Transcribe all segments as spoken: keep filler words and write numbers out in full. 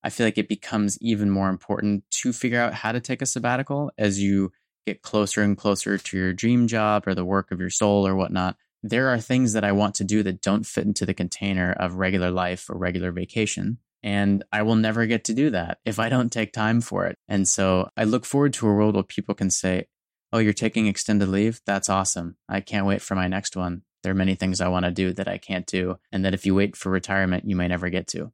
I feel like it becomes even more important to figure out how to take a sabbatical as you get closer and closer to your dream job or the work of your soul or whatnot. There are things that I want to do that don't fit into the container of regular life or regular vacation. And I will never get to do that if I don't take time for it. And so I look forward to a world where people can say, oh, you're taking extended leave? That's awesome. I can't wait for my next one. There are many things I want to do that I can't do. And that if you wait for retirement, you may never get to.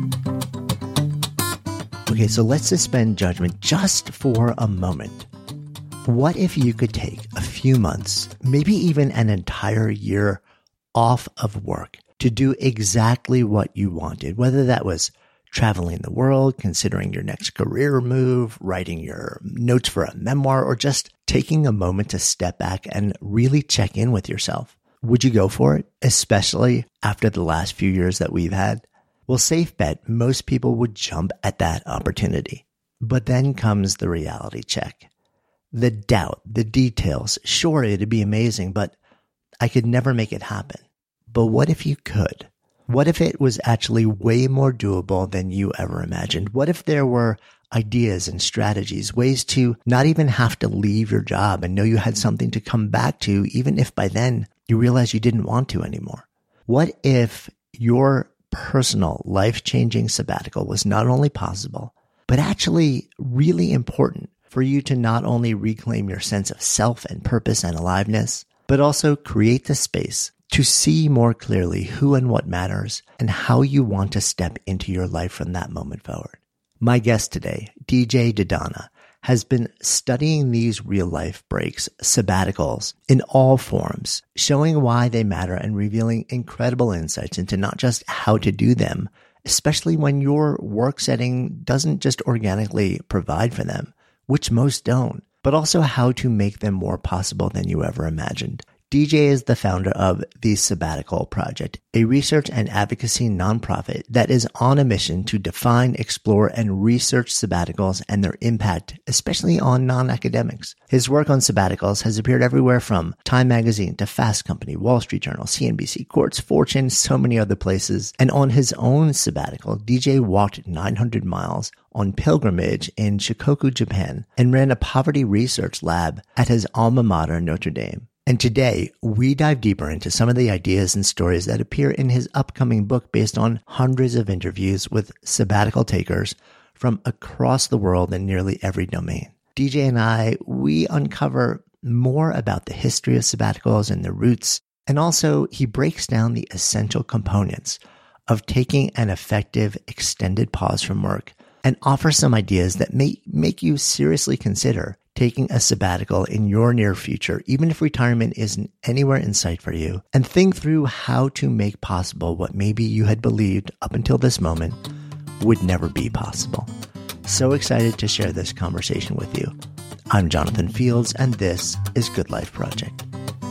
Okay, so let's suspend judgment just for a moment. What if you could take a few months, maybe even an entire year off of work to do exactly what you wanted, whether that was traveling the world, considering your next career move, writing your notes for a memoir, or just taking a moment to step back and really check in with yourself? Would you go for it, especially after the last few years that we've had? Well, safe bet, most people would jump at that opportunity. But then comes the reality check. The doubt, the details. Sure, it'd be amazing, but I could never make it happen. But what if you could? What if it was actually way more doable than you ever imagined? What if there were ideas and strategies, ways to not even have to leave your job and know you had something to come back to, even if by then you realized you didn't want to anymore? What if your personal life-changing sabbatical was not only possible, but actually really important for you to not only reclaim your sense of self and purpose and aliveness, but also create the space to see more clearly who and what matters and how you want to step into your life from that moment forward? My guest today, D J Didana, has been studying these real-life breaks, sabbaticals, in all forms, showing why they matter and revealing incredible insights into not just how to do them, especially when your work setting doesn't just organically provide for them, which most don't, but also how to make them more possible than you ever imagined. D J is the founder of The Sabbatical Project, a research and advocacy nonprofit that is on a mission to define, explore, and research sabbaticals and their impact, especially on non-academics. His work on sabbaticals has appeared everywhere from Time Magazine to Fast Company, Wall Street Journal, C N B C, Quartz, Fortune, so many other places. And on his own sabbatical, D J walked nine hundred miles on pilgrimage in Shikoku, Japan, and ran a poverty research lab at his alma mater, Notre Dame. And today, we dive deeper into some of the ideas and stories that appear in his upcoming book based on hundreds of interviews with sabbatical takers from across the world in nearly every domain. D J and I, we uncover more about the history of sabbaticals and their roots, and also he breaks down the essential components of taking an effective extended pause from work and offers some ideas that may make you seriously consider taking a sabbatical in your near future, even if retirement isn't anywhere in sight for you, and think through how to make possible what maybe you had believed up until this moment would never be possible. So excited to share this conversation with you. I'm Jonathan Fields, and this is Good Life Project.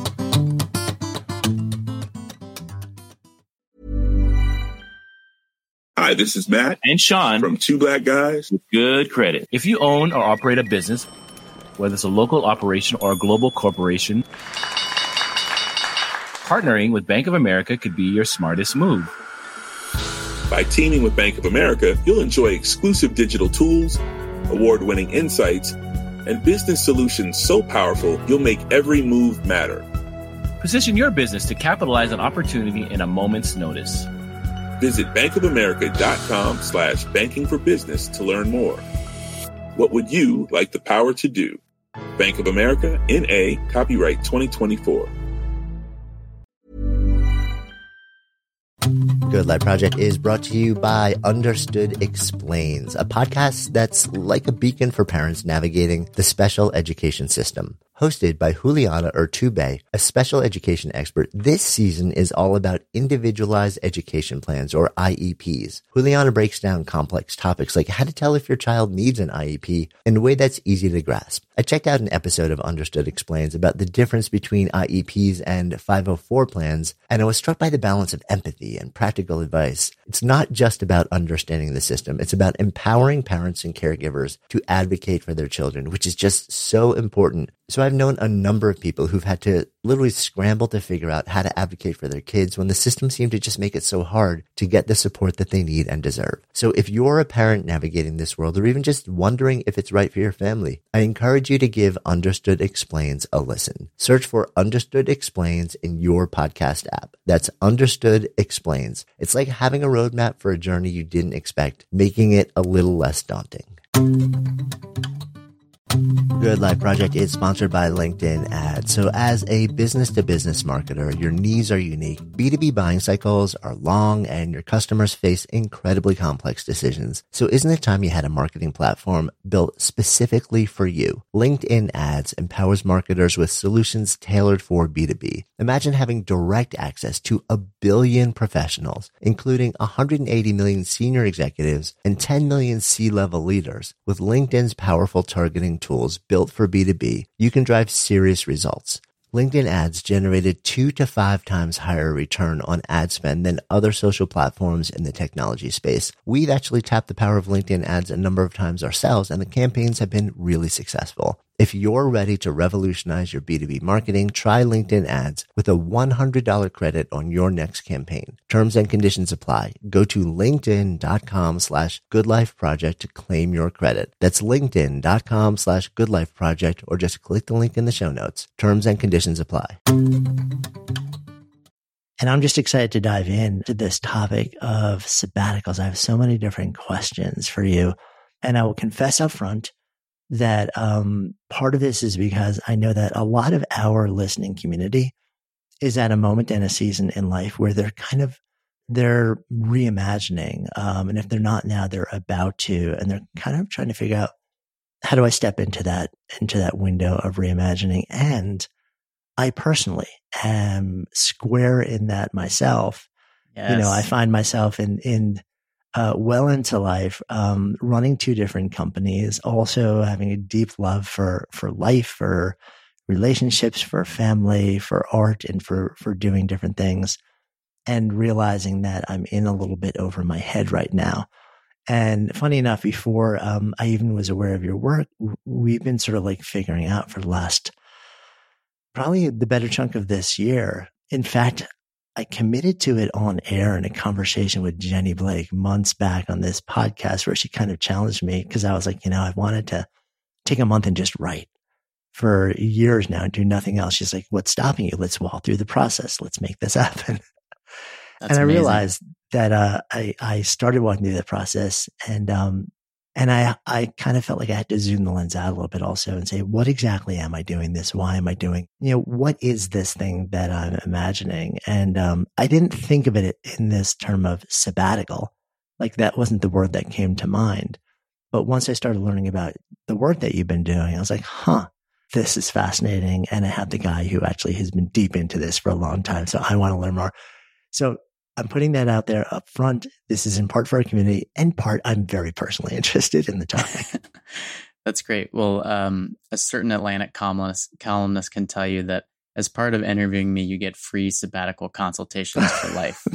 Hi, this is Matt and Sean from Two Black Guys with Good Credit. If you own or operate a business, whether it's a local operation or a global corporation, partnering with Bank of America could be your smartest move. By teaming with Bank of America, you'll enjoy exclusive digital tools, award-winning insights, and business solutions so powerful you'll make every move matter. Position your business to capitalize on opportunity in a moment's notice. Visit bankofamerica.com slash banking for business to learn more. What would you like the power to do? Bank of America, N A, copyright twenty twenty-four. Good Life Project is brought to you by Understood Explains, a podcast that's like a beacon for parents navigating the special education system. Hosted by Juliana Urtubey, a special education expert, this season is all about individualized education plans, or I E Ps. Juliana breaks down complex topics like how to tell if your child needs an I E P in a way that's easy to grasp. I checked out an episode of Understood Explains about the difference between I E Ps and five oh four plans, and I was struck by the balance of empathy and practical advice. It's not just about understanding the system. It's about empowering parents and caregivers to advocate for their children, which is just so important, So I've known a number of people who've had to literally scramble to figure out how to advocate for their kids when the system seemed to just make it so hard to get the support that they need and deserve. So if you're a parent navigating this world or even just wondering if it's right for your family, I encourage you to give Understood Explains a listen. Search for Understood Explains in your podcast app. That's Understood Explains. It's like having a roadmap for a journey you didn't expect, making it a little less daunting. Good Life Project is sponsored by LinkedIn Ads. So as a business-to-business marketer, your needs are unique. B two B buying cycles are long and your customers face incredibly complex decisions. So isn't it time you had a marketing platform built specifically for you? LinkedIn Ads empowers marketers with solutions tailored for B two B. Imagine having direct access to a billion professionals, including one hundred eighty million senior executives and ten million C-level leaders. With LinkedIn's powerful targeting tools built for B two B, you can drive serious results. LinkedIn Ads generated two to five times higher return on ad spend than other social platforms in the technology space. We've actually tapped the power of LinkedIn Ads a number of times ourselves, and the campaigns have been really successful. If you're ready to revolutionize your B two B marketing, try LinkedIn Ads with a one hundred dollars credit on your next campaign. Terms and conditions apply. Go to linkedin.com slash goodlifeproject to claim your credit. That's linkedin.com slash goodlifeproject, or just click the link in the show notes. Terms and conditions apply. And I'm just excited to dive into this topic of sabbaticals. I have so many different questions for you. And I will confess up front that um, part of this is because I know that a lot of our listening community is at a moment and a season in life where they're kind of, they're reimagining. Um, and if they're not now, they're about to, and they're kind of trying to figure out, how do I step into that, into that window of reimagining? And I personally am square in that myself. Yes. You know, I find myself in, in, Uh, well into life, um, running two different companies, also having a deep love for, for life, for relationships, for family, for art, and for, for doing different things, and realizing that I'm in a little bit over my head right now. And funny enough, before, um, I even was aware of your work, we've been sort of like figuring out for the last, probably the better chunk of this year. In fact, I committed to it on air in a conversation with Jenny Blake months back on this podcast, where she kind of challenged me because I was like, you know, I wanted to take a month and just write for years now and do nothing else. She's like, what's stopping you? Let's walk through the process. Let's make this happen. That's and I amazing. realized that uh, I, I started walking through the process, and um, and I I kind of felt like I had to zoom the lens out a little bit also and say, what exactly am I doing this? Why am I doing, you know, what is this thing that I'm imagining? And um, I didn't think of it in this term of sabbatical. Like, that wasn't the word that came to mind. But once I started learning about the work that you've been doing, I was like, huh, this is fascinating. And I have the guy who actually has been deep into this for a long time. So I want to learn more. So I'm putting that out there up front. This is in part for our community, and part I'm very personally interested in the topic. That's great. Well, um, a certain Atlantic columnist, columnist can tell you that as part of interviewing me, you get free sabbatical consultations for life.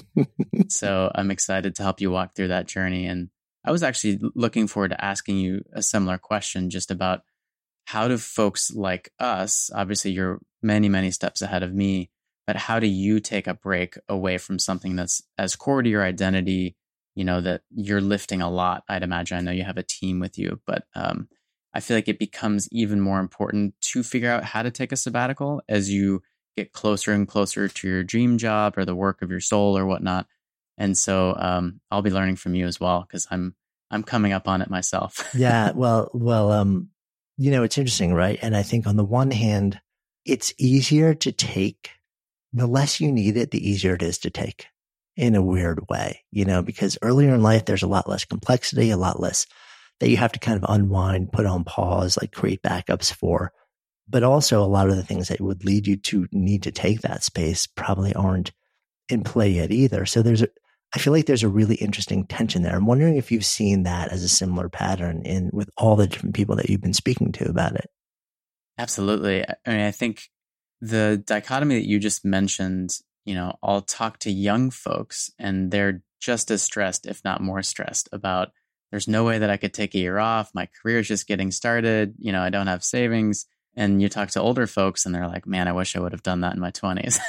So I'm excited to help you walk through that journey. And I was actually looking forward to asking you a similar question just about how do folks like us, obviously you're many, many steps ahead of me, but how do you take a break away from something that's as core to your identity, you know, that you're lifting a lot, I'd imagine. I know you have a team with you, but um, I feel like it becomes even more important to figure out how to take a sabbatical as you get closer and closer to your dream job or the work of your soul or whatnot. And so um, I'll be learning from you as well, because I'm I'm coming up on it myself. yeah, well, well, um, you know, it's interesting, right? And I think on the one hand, it's easier to take. The less you need it, the easier it is to take, in a weird way, you know, because earlier in life, there's a lot less complexity, a lot less that you have to kind of unwind, put on pause, like create backups for. But also a lot of the things that would lead you to need to take that space probably aren't in play yet either. So there's a, I feel like there's a really interesting tension there. I'm wondering if you've seen that as a similar pattern in with all the different people that you've been speaking to about it. Absolutely. I mean, I think the dichotomy that you just mentioned, you know, I'll talk to young folks and they're just as stressed, if not more stressed about, there's no way that I could take a year off. My career is just getting started. You know, I don't have savings. And you talk to older folks and they're like, man, I wish I would have done that in my twenties.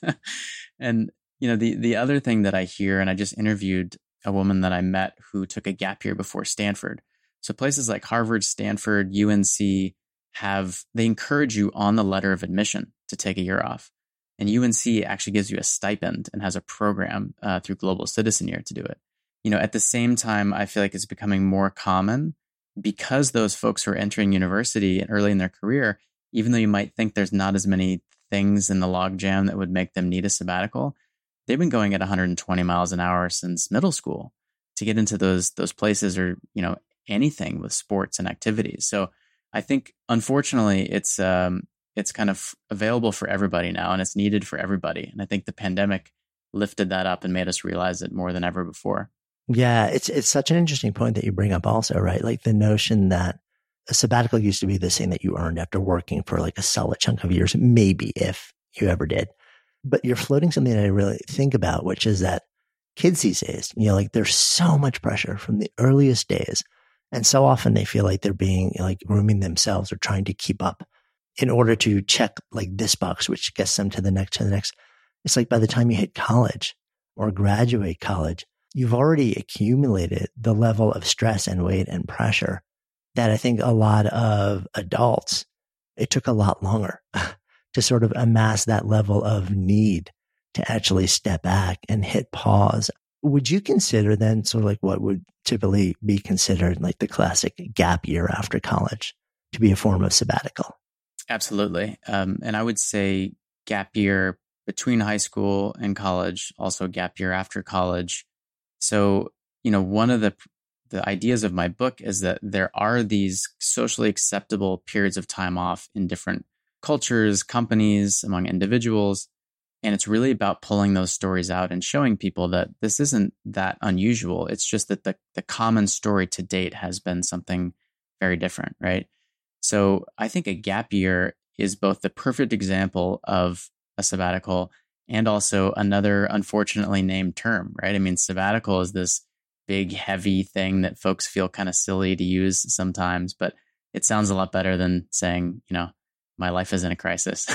And, you know, the, the other thing that I hear, and I just interviewed a woman that I met who took a gap year before Stanford. So places like Harvard, Stanford, U N C have, they encourage you on the letter of admission to take a year off. And U N C actually gives you a stipend and has a program uh, through Global Citizen Year to do it. You know, at the same time, I feel like it's becoming more common because those folks who are entering university and early in their career, even though you might think there's not as many things in the logjam that would make them need a sabbatical, they've been going at one hundred twenty miles an hour since middle school to get into those those places, or, you know, anything with sports and activities. So I think, unfortunately, it's um, it's kind of available for everybody now, and it's needed for everybody. And I think the pandemic lifted that up and made us realize it more than ever before. Yeah, it's it's such an interesting point that you bring up also, right? Like the notion that a sabbatical used to be this thing that you earned after working for like a solid chunk of years, maybe if you ever did. But you're floating something that I really think about, which is that kids these days, you know, like there's so much pressure from the earliest days. And so often they feel like they're being like grooming themselves or trying to keep up in order to check like this box, which gets them to the next, to the next. It's like by the time you hit college or graduate college, you've already accumulated the level of stress and weight and pressure that I think a lot of adults, it took a lot longer to sort of amass that level of need to actually step back and hit pause. Would you consider then sort of like what would typically be considered like the classic gap year after college to be a form of sabbatical? Absolutely. Um, and I would say gap year between high school and college, also gap year after college. So, you know, one of the the ideas of my book is that there are these socially acceptable periods of time off in different cultures, companies, among individuals. And it's really about pulling those stories out and showing people that this isn't that unusual. It's just that the, the common story to date has been something very different, right? So I think a gap year is both the perfect example of a sabbatical and also another unfortunately named term, right? I mean, sabbatical is this big, heavy thing that folks feel kind of silly to use sometimes, but it sounds a lot better than saying, you know, my life is in a crisis.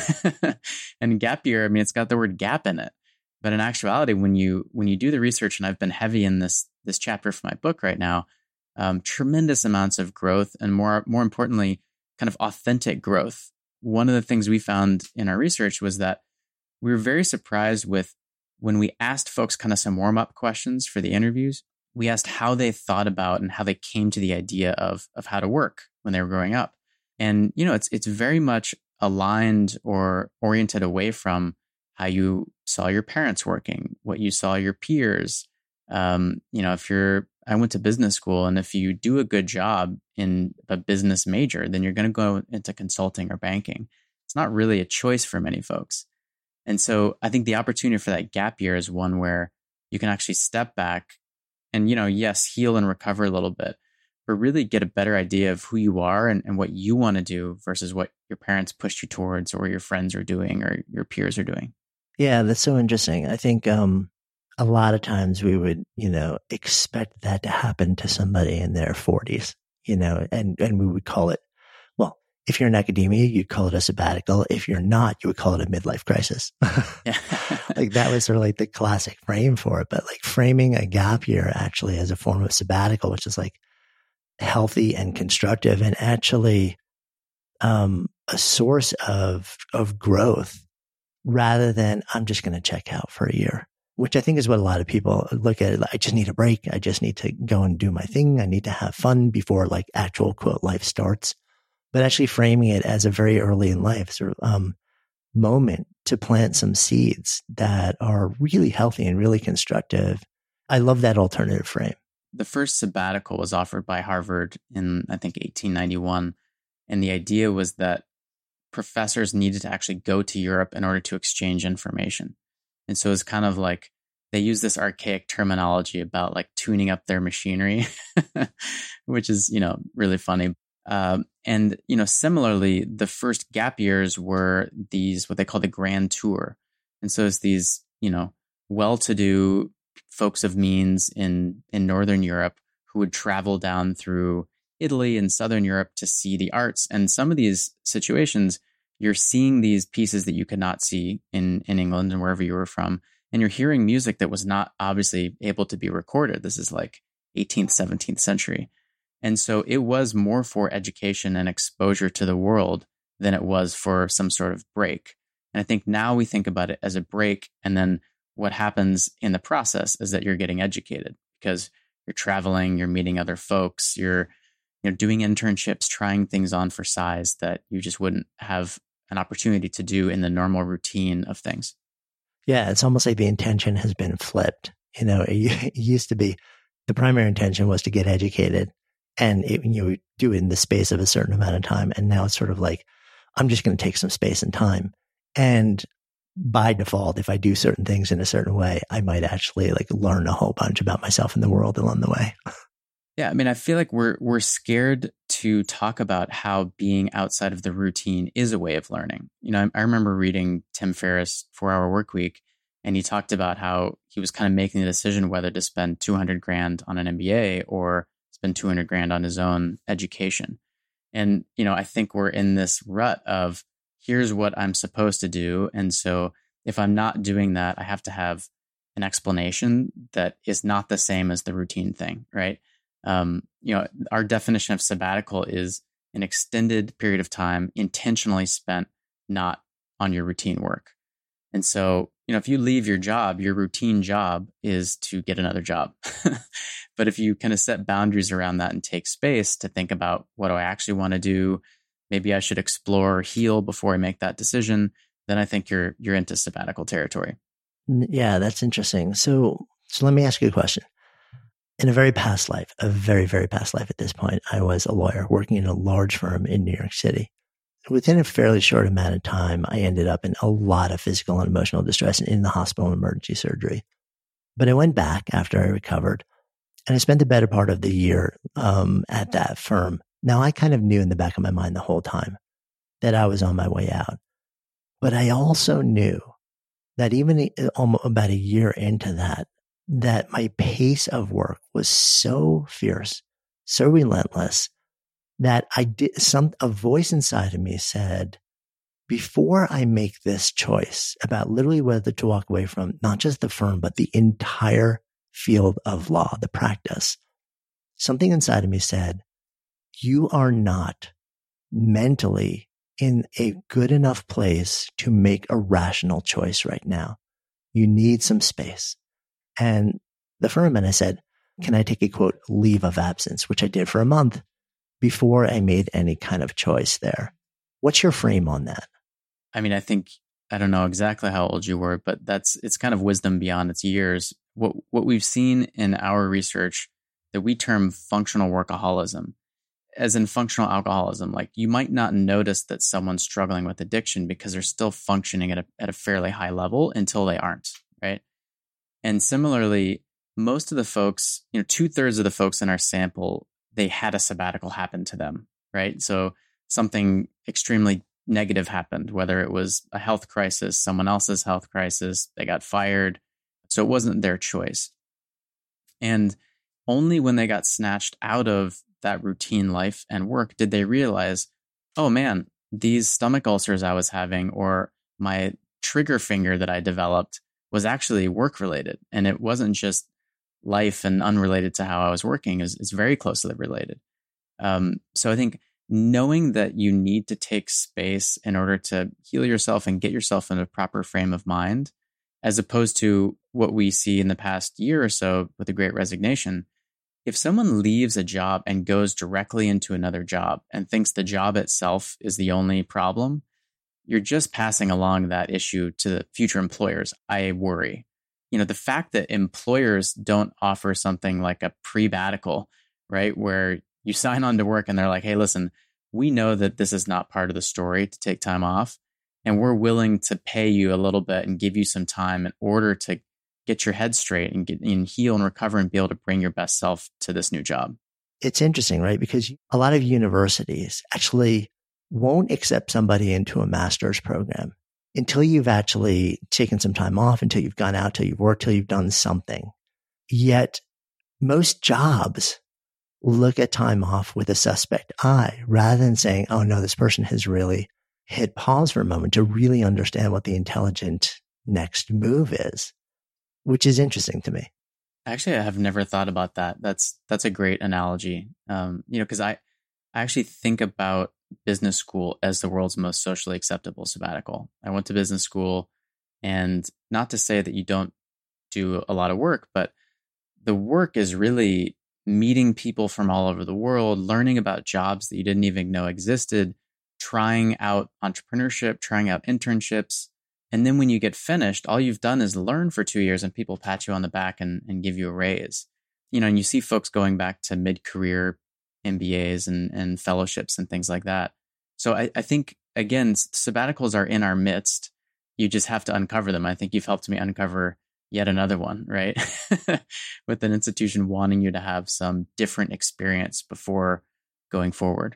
And gap year, I mean, it's got the word gap in it. But in actuality, when you when you do the research, and I've been heavy in this this chapter for my book right now, um, tremendous amounts of growth, and more more importantly, kind of authentic growth. One of the things we found in our research was that we were very surprised with when we asked folks kind of some warm-up questions for the interviews. We asked how they thought about and how they came to the idea of of how to work when they were growing up. And, you know, it's it's very much aligned or oriented away from how you saw your parents working, what you saw your peers. Um, you know, if you're, I went to business school, and if you do a good job in a business major, then you're going to go into consulting or banking. It's not really a choice for many folks. And so I think the opportunity for that gap year is one where you can actually step back and, you know, yes, heal and recover a little bit, but really get a better idea of who you are and, and what you want to do versus what your parents pushed you towards or your friends are doing or your peers are doing. Yeah, that's so interesting. I think um, a lot of times we would, you know, expect that to happen to somebody in their forties, you know, and, and we would call it, well, if you're in academia, you'd call it a sabbatical. If you're not, you would call it a midlife crisis. Yeah. Like that was sort of like the classic frame for it. But like framing a gap year actually as a form of sabbatical, which is like healthy and constructive and actually um, a source of of growth rather than I'm just going to check out for a year, which I think is what a lot of people look at. I just need a break. I just need to go and do my thing. I need to have fun before like actual quote life starts. But actually framing it as a very early in life sort of um, moment to plant some seeds that are really healthy and really constructive. I love that alternative frame. The first sabbatical was offered by Harvard in, I think, eighteen ninety-one. And the idea was that professors needed to actually go to Europe in order to exchange information. And so it's kind of like they use this archaic terminology about like tuning up their machinery, which is, you know, really funny. Um, and, you know, similarly, the first gap years were these, what they call the Grand Tour. And so it's these, you know, well-to-do folks of means in, in Northern Europe who would travel down through Italy and Southern Europe to see the arts. And some of these situations, you're seeing these pieces that you could not see in, in England and wherever you were from. And you're hearing music that was not obviously able to be recorded. This is like eighteenth, seventeenth century. And so it was more for education and exposure to the world than it was for some sort of break. And I think now we think about it as a break. And then what happens in the process is that you're getting educated because you're traveling, you're meeting other folks, you're you know, doing internships, trying things on for size that you just wouldn't have an opportunity to do in the normal routine of things. Yeah, it's almost like the intention has been flipped. You know, it, it used to be the primary intention was to get educated and it, you know, do it in the space of a certain amount of time. And now it's sort of like, I'm just going to take some space and time. And by default, if I do certain things in a certain way, I might actually like learn a whole bunch about myself and the world along the way. Yeah, I mean, I feel like we're we're scared to talk about how being outside of the routine is a way of learning. You know, I, I remember reading Tim Ferriss' four hour Workweek, and he talked about how he was kind of making the decision whether to spend two hundred grand on an M B A or spend two hundred grand on his own education. And, you know, I think we're in this rut of here's what I'm supposed to do. And so if I'm not doing that, I have to have an explanation that is not the same as the routine thing, right? Um, you know, our definition of sabbatical is an extended period of time intentionally spent not on your routine work. And so, you know, if you leave your job, your routine job is to get another job. But if you kind of set boundaries around that and take space to think about what do I actually want to do, maybe I should explore or heal before I make that decision, then I think you're you're into sabbatical territory. Yeah, that's interesting. So, so let me ask you a question. In a very past life, a very, very past life at this point, I was a lawyer working in a large firm in New York City. Within a fairly short amount of time, I ended up in a lot of physical and emotional distress and in the hospital emergency surgery. But I went back after I recovered and I spent the better part of the year um, at that firm. Now, I kind of knew in the back of my mind the whole time that I was on my way out. But I also knew that even almost about a year into that, that my pace of work was so fierce, so relentless, that I did some, a voice inside of me said, before I make this choice about literally whether to walk away from not just the firm, but the entire field of law, the practice, something inside of me said, you are not mentally in a good enough place to make a rational choice right now. You need some space. And the firm, and I said, can I take a quote, leave of absence, which I did for a month before I made any kind of choice there. What's your frame on that? I mean, I think, I don't know exactly how old you were, but that's, it's kind of wisdom beyond its years. What, what we've seen in our research that we term functional workaholism, as in functional alcoholism, like you might not notice that someone's struggling with addiction because they're still functioning at a, at a fairly high level until they aren't, right? And similarly, most of the folks, you know, two thirds of the folks in our sample, they had a sabbatical happen to them, right? So something extremely negative happened, whether it was a health crisis, someone else's health crisis, they got fired. So it wasn't their choice. And only when they got snatched out of that routine life and work did they realize, oh man, these stomach ulcers I was having or my trigger finger that I developed was actually work related. And it wasn't just life and unrelated to how I was working. Is it's very closely related. Um, so I think knowing that you need to take space in order to heal yourself and get yourself in a proper frame of mind, as opposed to what we see in the past year or so with the Great Resignation. If someone leaves a job and goes directly into another job and thinks the job itself is the only problem, you're just passing along that issue to the future employers. I worry. You know, the fact that employers don't offer something like a pre-batical, right, where you sign on to work and they're like, hey, listen, we know that this is not part of the story to take time off, and we're willing to pay you a little bit and give you some time in order to get your head straight and get and heal and recover and be able to bring your best self to this new job. It's interesting, right? Because a lot of universities actually won't accept somebody into a master's program until you've actually taken some time off, until you've gone out, till you've worked, till you've done something. Yet most jobs look at time off with a suspect eye rather than saying, oh no, this person has really hit pause for a moment to really understand what the intelligent next move is, which is interesting to me. Actually, I have never thought about that. That's that's a great analogy. Um, you know, because I, I actually think about business school as the world's most socially acceptable sabbatical. I went to business school, and not to say that you don't do a lot of work, but the work is really meeting people from all over the world, learning about jobs that you didn't even know existed, trying out entrepreneurship, trying out internships. And then when you get finished, all you've done is learn for two years and people pat you on the back and, and give you a raise. You know, and you see folks going back to mid-career M B As and, and fellowships and things like that. So I, I think, again, sabbaticals are in our midst. You just have to uncover them. I think you've helped me uncover yet another one, right? With an institution wanting you to have some different experience before going forward.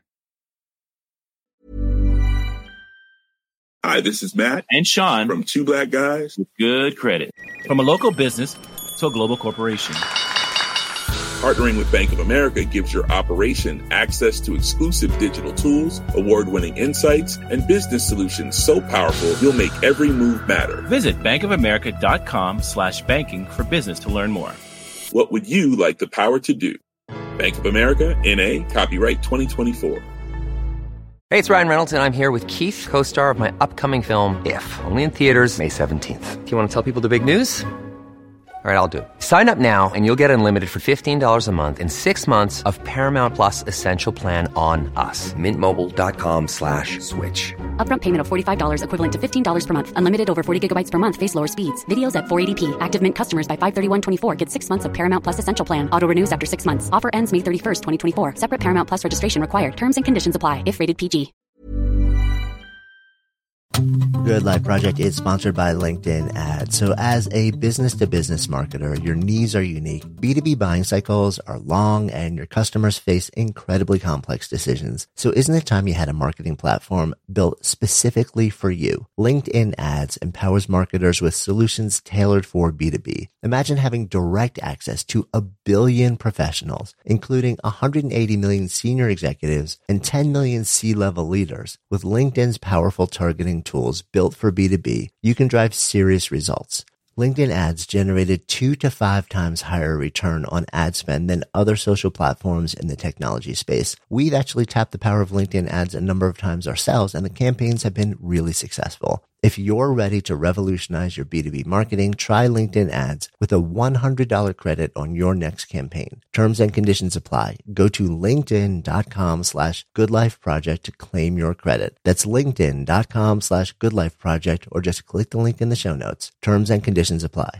Hi, this is Matt and Sean from Two Black Guys with Good Credit. From a local business to a global corporation, partnering with Bank of America gives your operation access to exclusive digital tools, award-winning insights, and business solutions so powerful you'll make every move matter. Visit bankofamerica.com slash banking for business to learn more. What would you like the power to do? Bank of America, N A, copyright twenty twenty-four. Hey, it's Ryan Reynolds, and I'm here with Keith, co-star of my upcoming film, If, only in theaters May seventeenth. Do you want to tell people the big news? All right, I'll do it. Sign up now and you'll get unlimited for fifteen dollars a month and six months of Paramount Plus Essential Plan on us. Mint Mobile dot com slash switch. Upfront payment of forty-five dollars equivalent to fifteen dollars per month. Unlimited over forty gigabytes per month. Face lower speeds. Videos at four eighty p. Active Mint customers by five thirty-one twenty-four get six months of Paramount Plus Essential Plan. Auto renews after six months. Offer ends May thirty-first, twenty twenty-four. Separate Paramount Plus registration required. Terms and conditions apply if rated P G. Good Life Project is sponsored by LinkedIn Ads. So as a business-to-business marketer, your needs are unique. B two B buying cycles are long and your customers face incredibly complex decisions. So isn't it time you had a marketing platform built specifically for you? LinkedIn Ads empowers marketers with solutions tailored for B two B. Imagine having direct access to a billion professionals, including one hundred eighty million senior executives and ten million C-level leaders. With LinkedIn's powerful targeting tools built for B two B, you can drive serious results. LinkedIn Ads generated two to five times higher return on ad spend than other social platforms in the technology space. We've actually tapped the power of LinkedIn Ads a number of times ourselves, and the campaigns have been really successful. If you're ready to revolutionize your B two B marketing, try LinkedIn Ads with a one hundred dollars credit on your next campaign. Terms and conditions apply. Go to linkedin.com slash goodlifeproject to claim your credit. That's linkedin.com slash goodlifeproject, or just click the link in the show notes. Terms and conditions apply.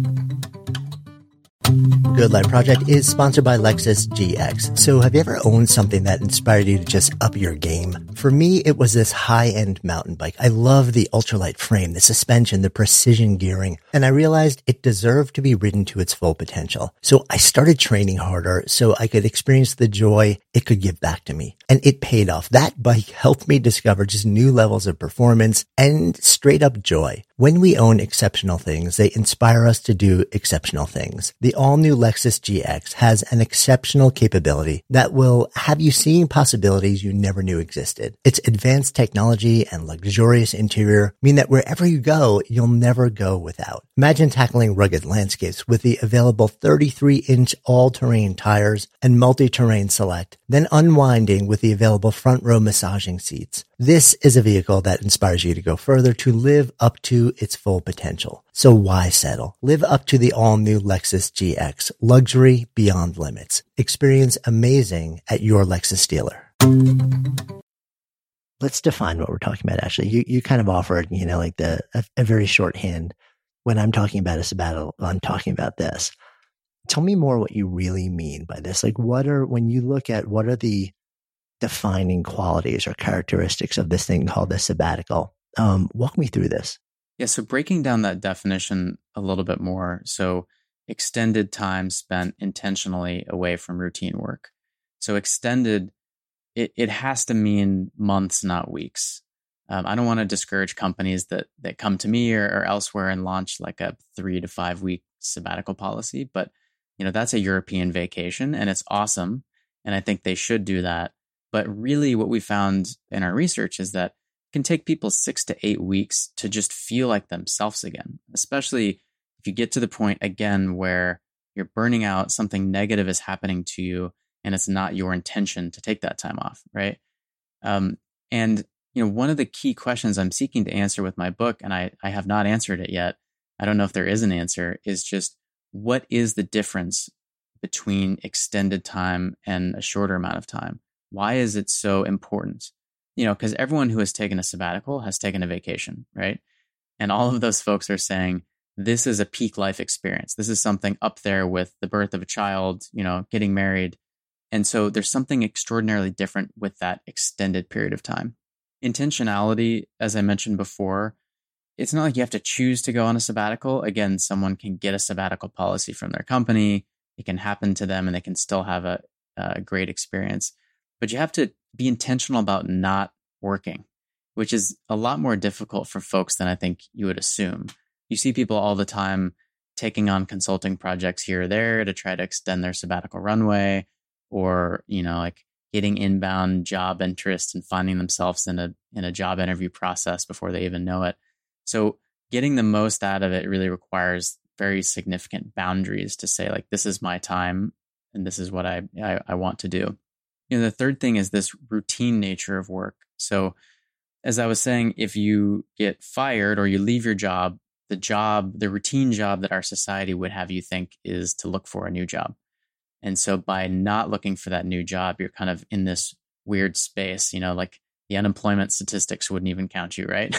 Good Life Project is sponsored by Lexus G X. So have you ever owned something that inspired you to just up your game? For me, it was this high-end mountain bike. I love the ultralight frame, the suspension, the precision gearing, and I realized it deserved to be ridden to its full potential. So I started training harder so I could experience the joy it could give back to me. And it paid off. That bike helped me discover just new levels of performance and straight up joy. When we own exceptional things, they inspire us to do exceptional things. The all-new Lexus G X has an exceptional capability that will have you seeing possibilities you never knew existed. Its advanced technology and luxurious interior mean that wherever you go, you'll never go without. Imagine tackling rugged landscapes with the available thirty-three inch all-terrain tires and multi-terrain select, then unwinding with the available front row massaging seats. This is a vehicle that inspires you to go further, to live up to its full potential. So why settle? Live up to the all-new Lexus G X. Luxury beyond limits. Experience amazing at your Lexus dealer. Let's define what we're talking about, Ashley. You you kind of offered, you know, like the a, a very shorthand. When I'm talking about a sabbatical, I'm talking about this. Tell me more what you really mean by this. Like, what are, when you look at what are the defining qualities or characteristics of this thing called the sabbatical? Um, walk me through this. Yeah, so breaking down that definition a little bit more. So extended time spent intentionally away from routine work. So extended, it, it has to mean months, not weeks. Um, I don't want to discourage companies that that come to me or, or elsewhere and launch like a three to five week sabbatical policy, but you know that's a European vacation and it's awesome. And I think they should do that. But really what we found in our research is that it can take people six to eight weeks to just feel like themselves again, especially if you get to the point again where you're burning out, something negative is happening to you, and it's not your intention to take that time off, right? Um, and you know, one of the key questions I'm seeking to answer with my book, and I, I have not answered it yet, I don't know if there is an answer, is just what is the difference between extended time and a shorter amount of time? Why is it so important? You know, because everyone who has taken a sabbatical has taken a vacation, right? And all of those folks are saying, this is a peak life experience. This is something up there with the birth of a child, you know, getting married. And so there's something extraordinarily different with that extended period of time. Intentionality, as I mentioned before, it's not like you have to choose to go on a sabbatical. Again, someone can get a sabbatical policy from their company. It can happen to them and they can still have a, a great experience. But you have to be intentional about not working, which is a lot more difficult for folks than I think you would assume. You see people all the time taking on consulting projects here or there to try to extend their sabbatical runway, or, you know, like getting inbound job interest and finding themselves in a in a job interview process before they even know it. So getting the most out of it really requires very significant boundaries to say, like, this is my time and this is what I, I, I want to do. You know, the third thing is this routine nature of work. So as I was saying, if you get fired or you leave your job, the job, the routine job that our society would have you think is to look for a new job. And so by not looking for that new job, you're kind of in this weird space, you know, like the unemployment statistics wouldn't even count you, right?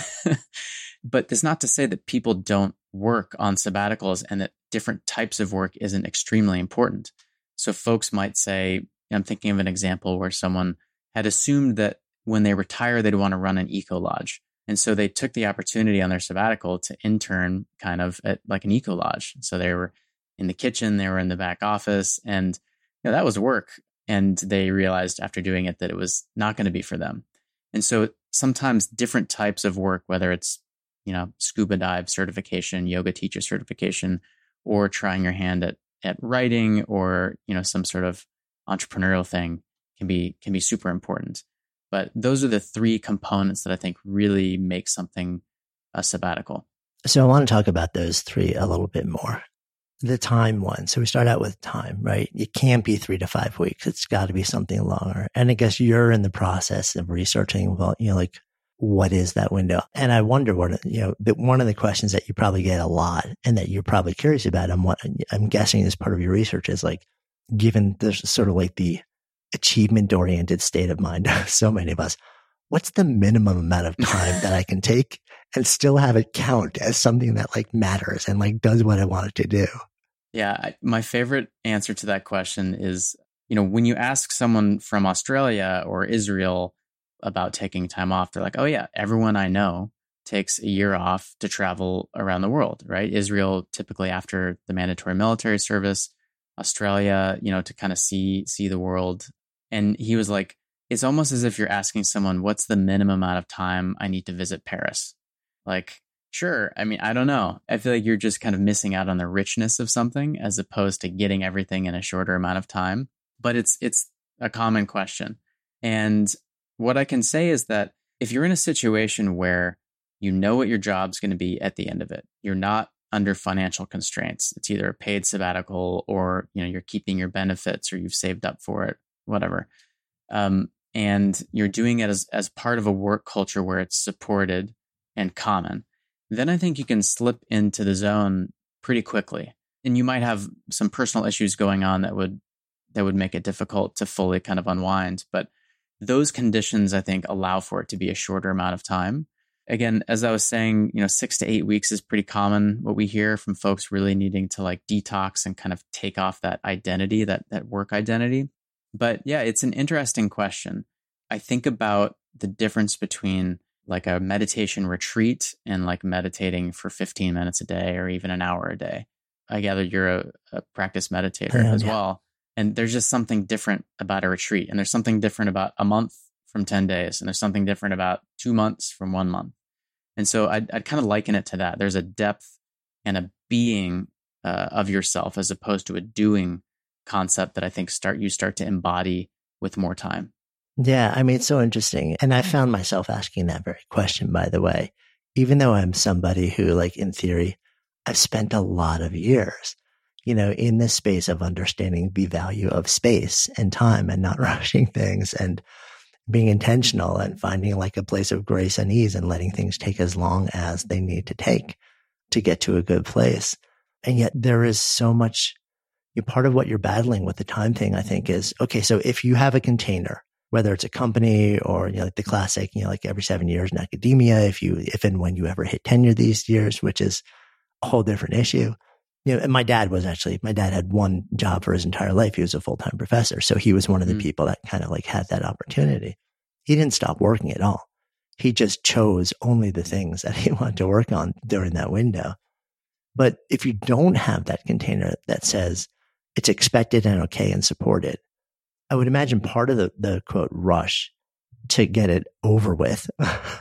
But that's not to say that people don't work on sabbaticals and that different types of work isn't extremely important. So folks might say, I'm thinking of an example where someone had assumed that when they retire, they'd want to run an eco lodge. And so they took the opportunity on their sabbatical to intern kind of at like an eco lodge. So they were in the kitchen, they were in the back office, and you know, that was work. And they realized after doing it that it was not going to be for them. And so sometimes different types of work, whether it's, you know, scuba dive certification, yoga teacher certification, or trying your hand at at writing, or, you know, some sort of entrepreneurial thing, can be can be super important. But those are the three components that I think really make something a sabbatical. So I want to talk about those three a little bit more. The time one. So we start out with time, right? It can't be three to five weeks. It's got to be something longer. And I guess you're in the process of researching, well, you know, like, what is that window? And I wonder what, you know, the, one of the questions that you probably get a lot and that you're probably curious about, and what I'm guessing is part of your research, is like, given there's sort of like the achievement oriented state of mind of so many of us, what's the minimum amount of time that I can take and still have it count as something that like matters and like does what I want it to do? Yeah. I, my favorite answer to that question is, you know, when you ask someone from Australia or Israel about taking time off, they're like, oh yeah, everyone I know takes a year off to travel around the world, right? Israel, typically after the mandatory military service, Australia, you know, to kind of see, see the world. And he was like, it's almost as if you're asking someone, what's the minimum amount of time I need to visit Paris? Like, sure. I mean, I don't know. I feel like you're just kind of missing out on the richness of something as opposed to getting everything in a shorter amount of time. But it's, it's a common question. And what I can say is that if you're in a situation where you know what your job's going to be at the end of it, you're not under financial constraints. It's either a paid sabbatical, or, you know, you're keeping your benefits, or you've saved up for it, whatever. Um, and you're doing it as, as part of a work culture where it's supported and common, then I think you can slip into the zone pretty quickly. And you might have some personal issues going on that would, that would make it difficult to fully kind of unwind. But those conditions, I think, allow for it to be a shorter amount of time. Again, as I was saying, you know, six to eight weeks is pretty common. What we hear from folks really needing to like detox and kind of take off that identity, that that work identity. But yeah, it's an interesting question. I think about the difference between like a meditation retreat and like meditating for fifteen minutes a day or even an hour a day. I gather you're a, a practice meditator yeah, as yeah. well. And there's just something different about a retreat. And there's something different about a month from ten days. And there's something different about two months from one month. And so I'd, I'd kind of liken it to that. There's a depth and a being uh, of yourself as opposed to a doing concept that I think start you start to embody with more time. Yeah, I mean, it's so interesting. And I found myself asking that very question, by the way, even though I'm somebody who, like, in theory, I've spent a lot of years, you know, in this space of understanding the value of space and time and not rushing things and being intentional and finding like a place of grace and ease and letting things take as long as they need to take to get to a good place. And yet there is so much, you know, part of what you're battling with the time thing, I think, is, okay, so if you have a container, whether it's a company or, you know, like the classic, you know, like every seven years in academia, if you, if and when you ever hit tenure these years, which is a whole different issue. You know, and my dad was actually, my dad had one job for his entire life. He was a full-time professor. So he was one of the mm. people that kind of like had that opportunity. He didn't stop working at all. He just chose only the things that he wanted to work on during that window. But if you don't have that container that says it's expected and okay and supported, I would imagine part of the, the quote rush to get it over with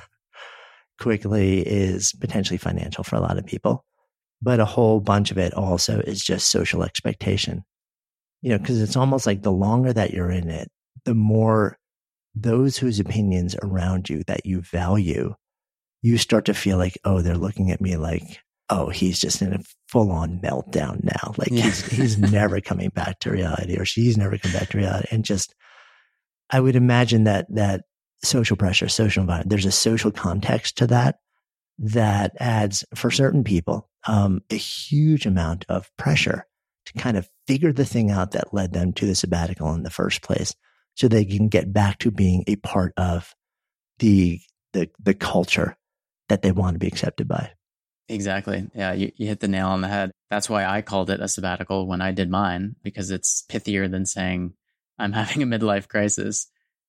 quickly is potentially financial for a lot of people. But a whole bunch of it also is just social expectation, you know, because it's almost like the longer that you're in it, the more those whose opinions around you that you value, you start to feel like, oh, they're looking at me like, oh, he's just in a full on meltdown now. Like yeah. he's, he's never coming back to reality, or she's never come back to reality. And just, I would imagine that, that social pressure, social environment, there's a social context to that, that adds for certain people, um, a huge amount of pressure to kind of figure the thing out that led them to the sabbatical in the first place, so they can get back to being a part of the, the, the culture that they want to be accepted by. Exactly. Yeah, you, you hit the nail on the head. That's why I called it a sabbatical when I did mine, because it's pithier than saying I'm having a midlife crisis.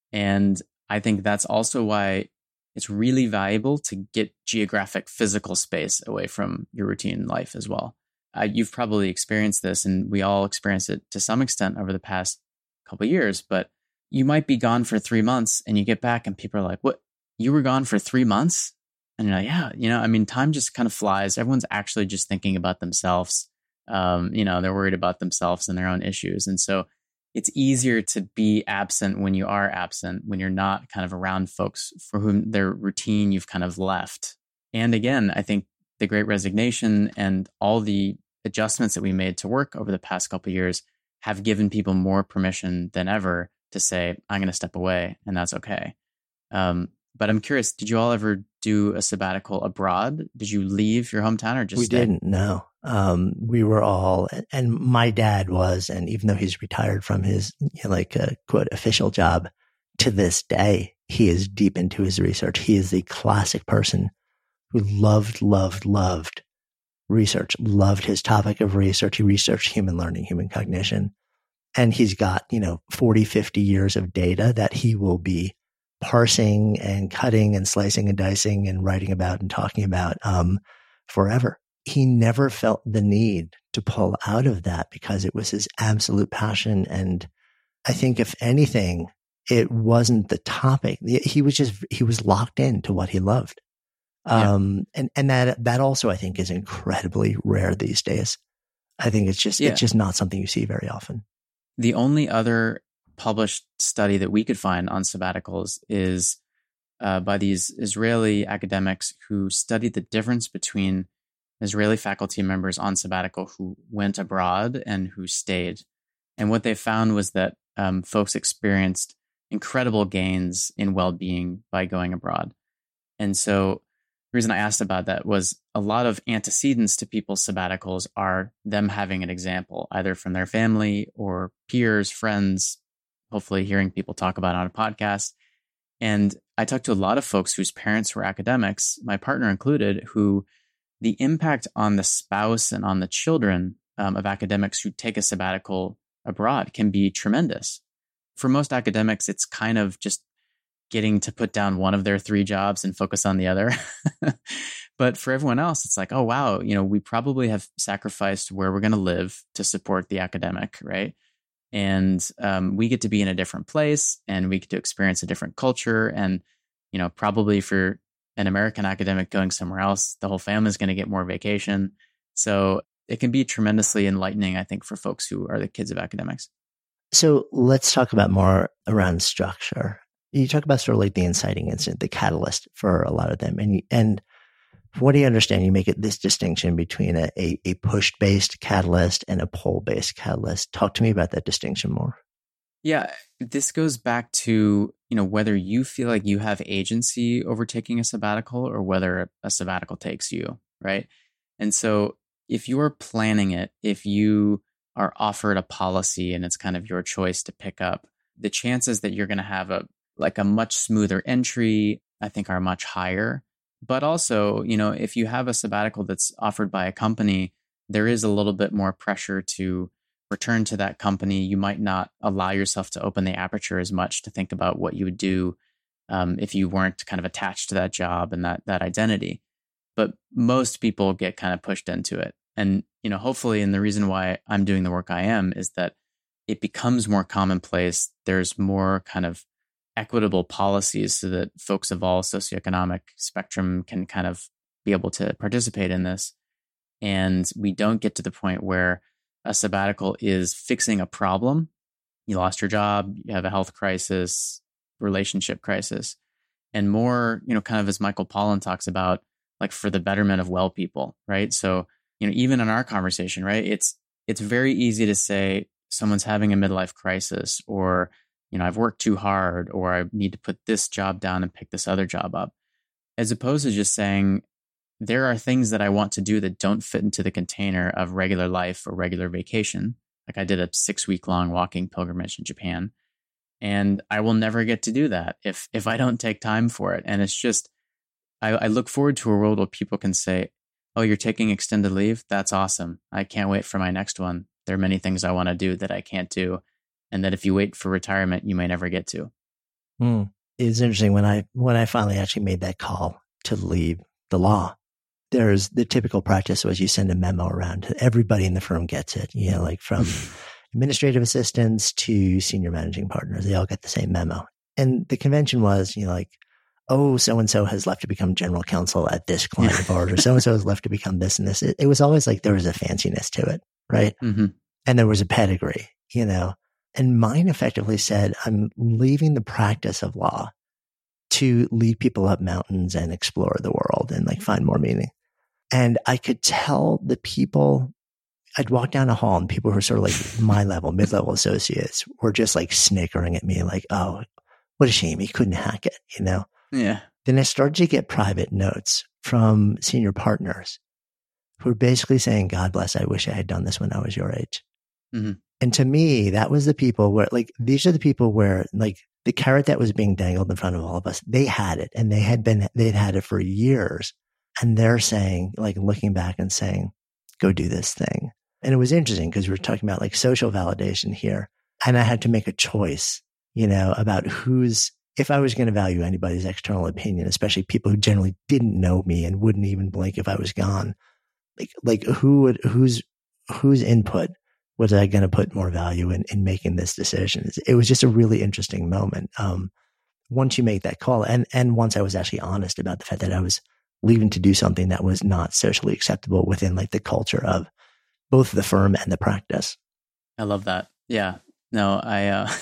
And I think that's also why it's really valuable to get geographic physical space away from your routine life as well. Uh, you've probably experienced this, and we all experience it to some extent over the past couple of years, but you might be gone for three months and you get back and people are like, what, you were gone for three months? And you're like, yeah, you know, I mean, time just kind of flies. Everyone's actually just thinking about themselves. Um, you know, they're worried about themselves and their own issues. And so it's easier to be absent when you are absent, when you're not kind of around folks for whom their routine you've kind of left. And again, I think the Great Resignation and all the adjustments that we made to work over the past couple of years have given people more permission than ever to say, I'm going to step away, and that's okay. Um, but I'm curious, did you all ever do a sabbatical abroad? Did you leave your hometown or just We stay? didn't, no. Um, we were all, and my dad was, and even though he's retired from his, you know, like, uh, quote, official job, to this day, he is deep into his research. He is the classic person who loved, loved, loved research, loved his topic of research. He researched human learning, human cognition. And he's got, you know, forty, fifty years of data that he will be parsing and cutting and slicing and dicing and writing about and talking about um, forever. He never felt the need to pull out of that because it was his absolute passion. And I think if anything, it wasn't the topic. He was just, he was locked into what he loved. Yeah. Um, and, and that, that also I think is incredibly rare these days. I think it's just, yeah. it's just not something you see very often. The only other published study that we could find on sabbaticals is uh, by these Israeli academics who studied the difference between Israeli faculty members on sabbatical who went abroad and who stayed. And what they found was that um, folks experienced incredible gains in well-being by going abroad. And so the reason I asked about that was a lot of antecedents to people's sabbaticals are them having an example, either from their family or peers, friends, hopefully hearing people talk about it on a podcast. And I talked to a lot of folks whose parents were academics, my partner included, who the impact on the spouse and on the children um, of academics who take a sabbatical abroad can be tremendous. For most academics, it's kind of just getting to put down one of their three jobs and focus on the other. But for everyone else, it's like, oh, wow, you know, we probably have sacrificed where we're going to live to support the academic, right? And um, we get to be in a different place and we get to experience a different culture. And, you know, probably for an American academic going somewhere else, the whole family is going to get more vacation. So it can be tremendously enlightening, I think, for folks who are the kids of academics. So let's talk about more around structure. You talk about sort of like the inciting incident, the catalyst for a lot of them. And, and from what do you understand? You make it this distinction between a, a, a push-based catalyst and a pull-based catalyst. Talk to me about that distinction more. Yeah, this goes back to, you know, whether you feel like you have agency over taking a sabbatical or whether a sabbatical takes you, right? And so if you are planning it, if you are offered a policy and it's kind of your choice to pick up, the chances that you're going to have a like a much smoother entry, I think, are much higher. But also, you know, if you have a sabbatical that's offered by a company, there is a little bit more pressure to return to that company. You might not allow yourself to open the aperture as much to think about what you would do um, if you weren't kind of attached to that job and that that identity. But most people get kind of pushed into it. And, you know, hopefully, and the reason why I'm doing the work I am is that it becomes more commonplace. There's more kind of equitable policies so that folks of all socioeconomic spectrum can kind of be able to participate in this. And we don't get to the point where a sabbatical is fixing a problem. You lost your job, you have a health crisis, relationship crisis, and more, you know, kind of as Michael Pollan talks about, like for the betterment of well people, right? So, you know, even in our conversation, right, it's it's very easy to say someone's having a midlife crisis, or, you know, I've worked too hard, or I need to put this job down and pick this other job up, as opposed to just saying, there are things that I want to do that don't fit into the container of regular life or regular vacation. Like I did a six week long walking pilgrimage in Japan, and I will never get to do that if if I don't take time for it. And it's just, I, I look forward to a world where people can say, oh, you're taking extended leave? That's awesome. I can't wait for my next one. There are many things I want to do that I can't do. And that if you wait for retirement, you may never get to. Mm. It's interesting when I when I finally actually made that call to leave the law. There's the typical practice was you send a memo around to everybody in the firm gets it, you know, like from administrative assistants to senior managing partners, they all get the same memo. And the convention was, you know, like, oh, so-and-so has left to become general counsel at this client of ours, or so-and-so has left to become this and this. It, it was always like there was a fanciness to it, right? Mm-hmm. And there was a pedigree, you know, and mine effectively said, I'm leaving the practice of law to lead people up mountains and explore the world and like find more meaning. And I could tell the people, I'd walk down a hall and people who were sort of like my level, mid-level associates were just like snickering at me like, oh, what a shame. He couldn't hack it, you know? Yeah. Then I started to get private notes from senior partners who were basically saying, God bless, I wish I had done this when I was your age. Mm-hmm. And to me, that was the people where like, these are the people where like the carrot that was being dangled in front of all of us, they had it and they had been, they'd had it for years. And they're saying, like looking back and saying, go do this thing. And it was interesting because we were talking about like social validation here. And I had to make a choice, you know, about who's, if I was going to value anybody's external opinion, especially people who generally didn't know me and wouldn't even blink if I was gone, like, like who would, whose, whose input was I going to put more value in, in making this decision? It was just a really interesting moment. Um, once you make that call and, and once I was actually honest about the fact that I was leaving to do something that was not socially acceptable within like the culture of both the firm and the practice. I love that. Yeah. No, I, uh,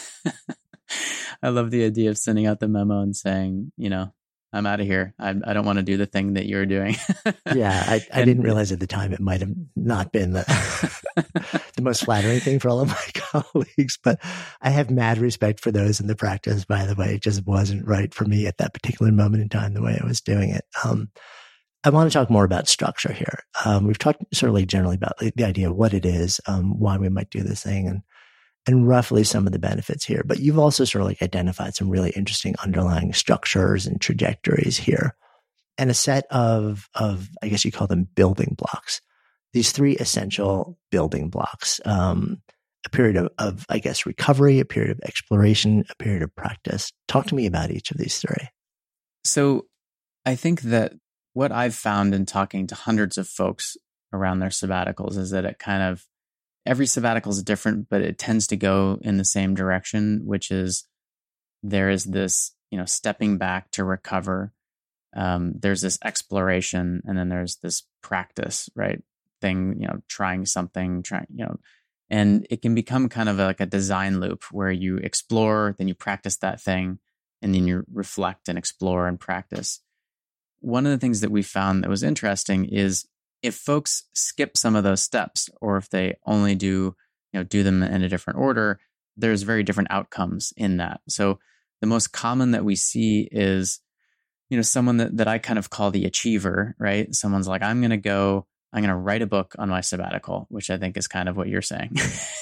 I love the idea of sending out the memo and saying, you know, I'm out of here. I, I don't want to do the thing that you're doing. Yeah. I, I and, didn't realize at the time it might have not been the, the most flattering thing for all of my colleagues, but I have mad respect for those in the practice, by the way. It just wasn't right for me at that particular moment in time, the way I was doing it. Um, I want to talk more about structure here. Um, we've talked sort of like generally about the, the idea of what it is, um, why we might do this thing, and and roughly some of the benefits here. But you've also sort of like identified some really interesting underlying structures and trajectories here, and a set of, of I guess you call them building blocks. These three essential building blocks, um, a period of, of, I guess, recovery, a period of exploration, a period of practice. Talk to me about each of these three. So I think that what I've found in talking to hundreds of folks around their sabbaticals is that it kind of, every sabbatical is different, but it tends to go in the same direction, which is there is this, you know, stepping back to recover. Um, there's this exploration, and then there's this practice, right? thing, you know, trying something, trying, you know, and it can become kind of a, like a design loop where you explore, then you practice that thing, and then you reflect and explore and practice. One of the things that we found that was interesting is if folks skip some of those steps, or if they only do, you know, do them in a different order, there's very different outcomes in that. So the most common that we see is, you know, someone that, that I kind of call the achiever, right? Someone's like, I'm going to go, I'm going to write a book on my sabbatical, which I think is kind of what you're saying.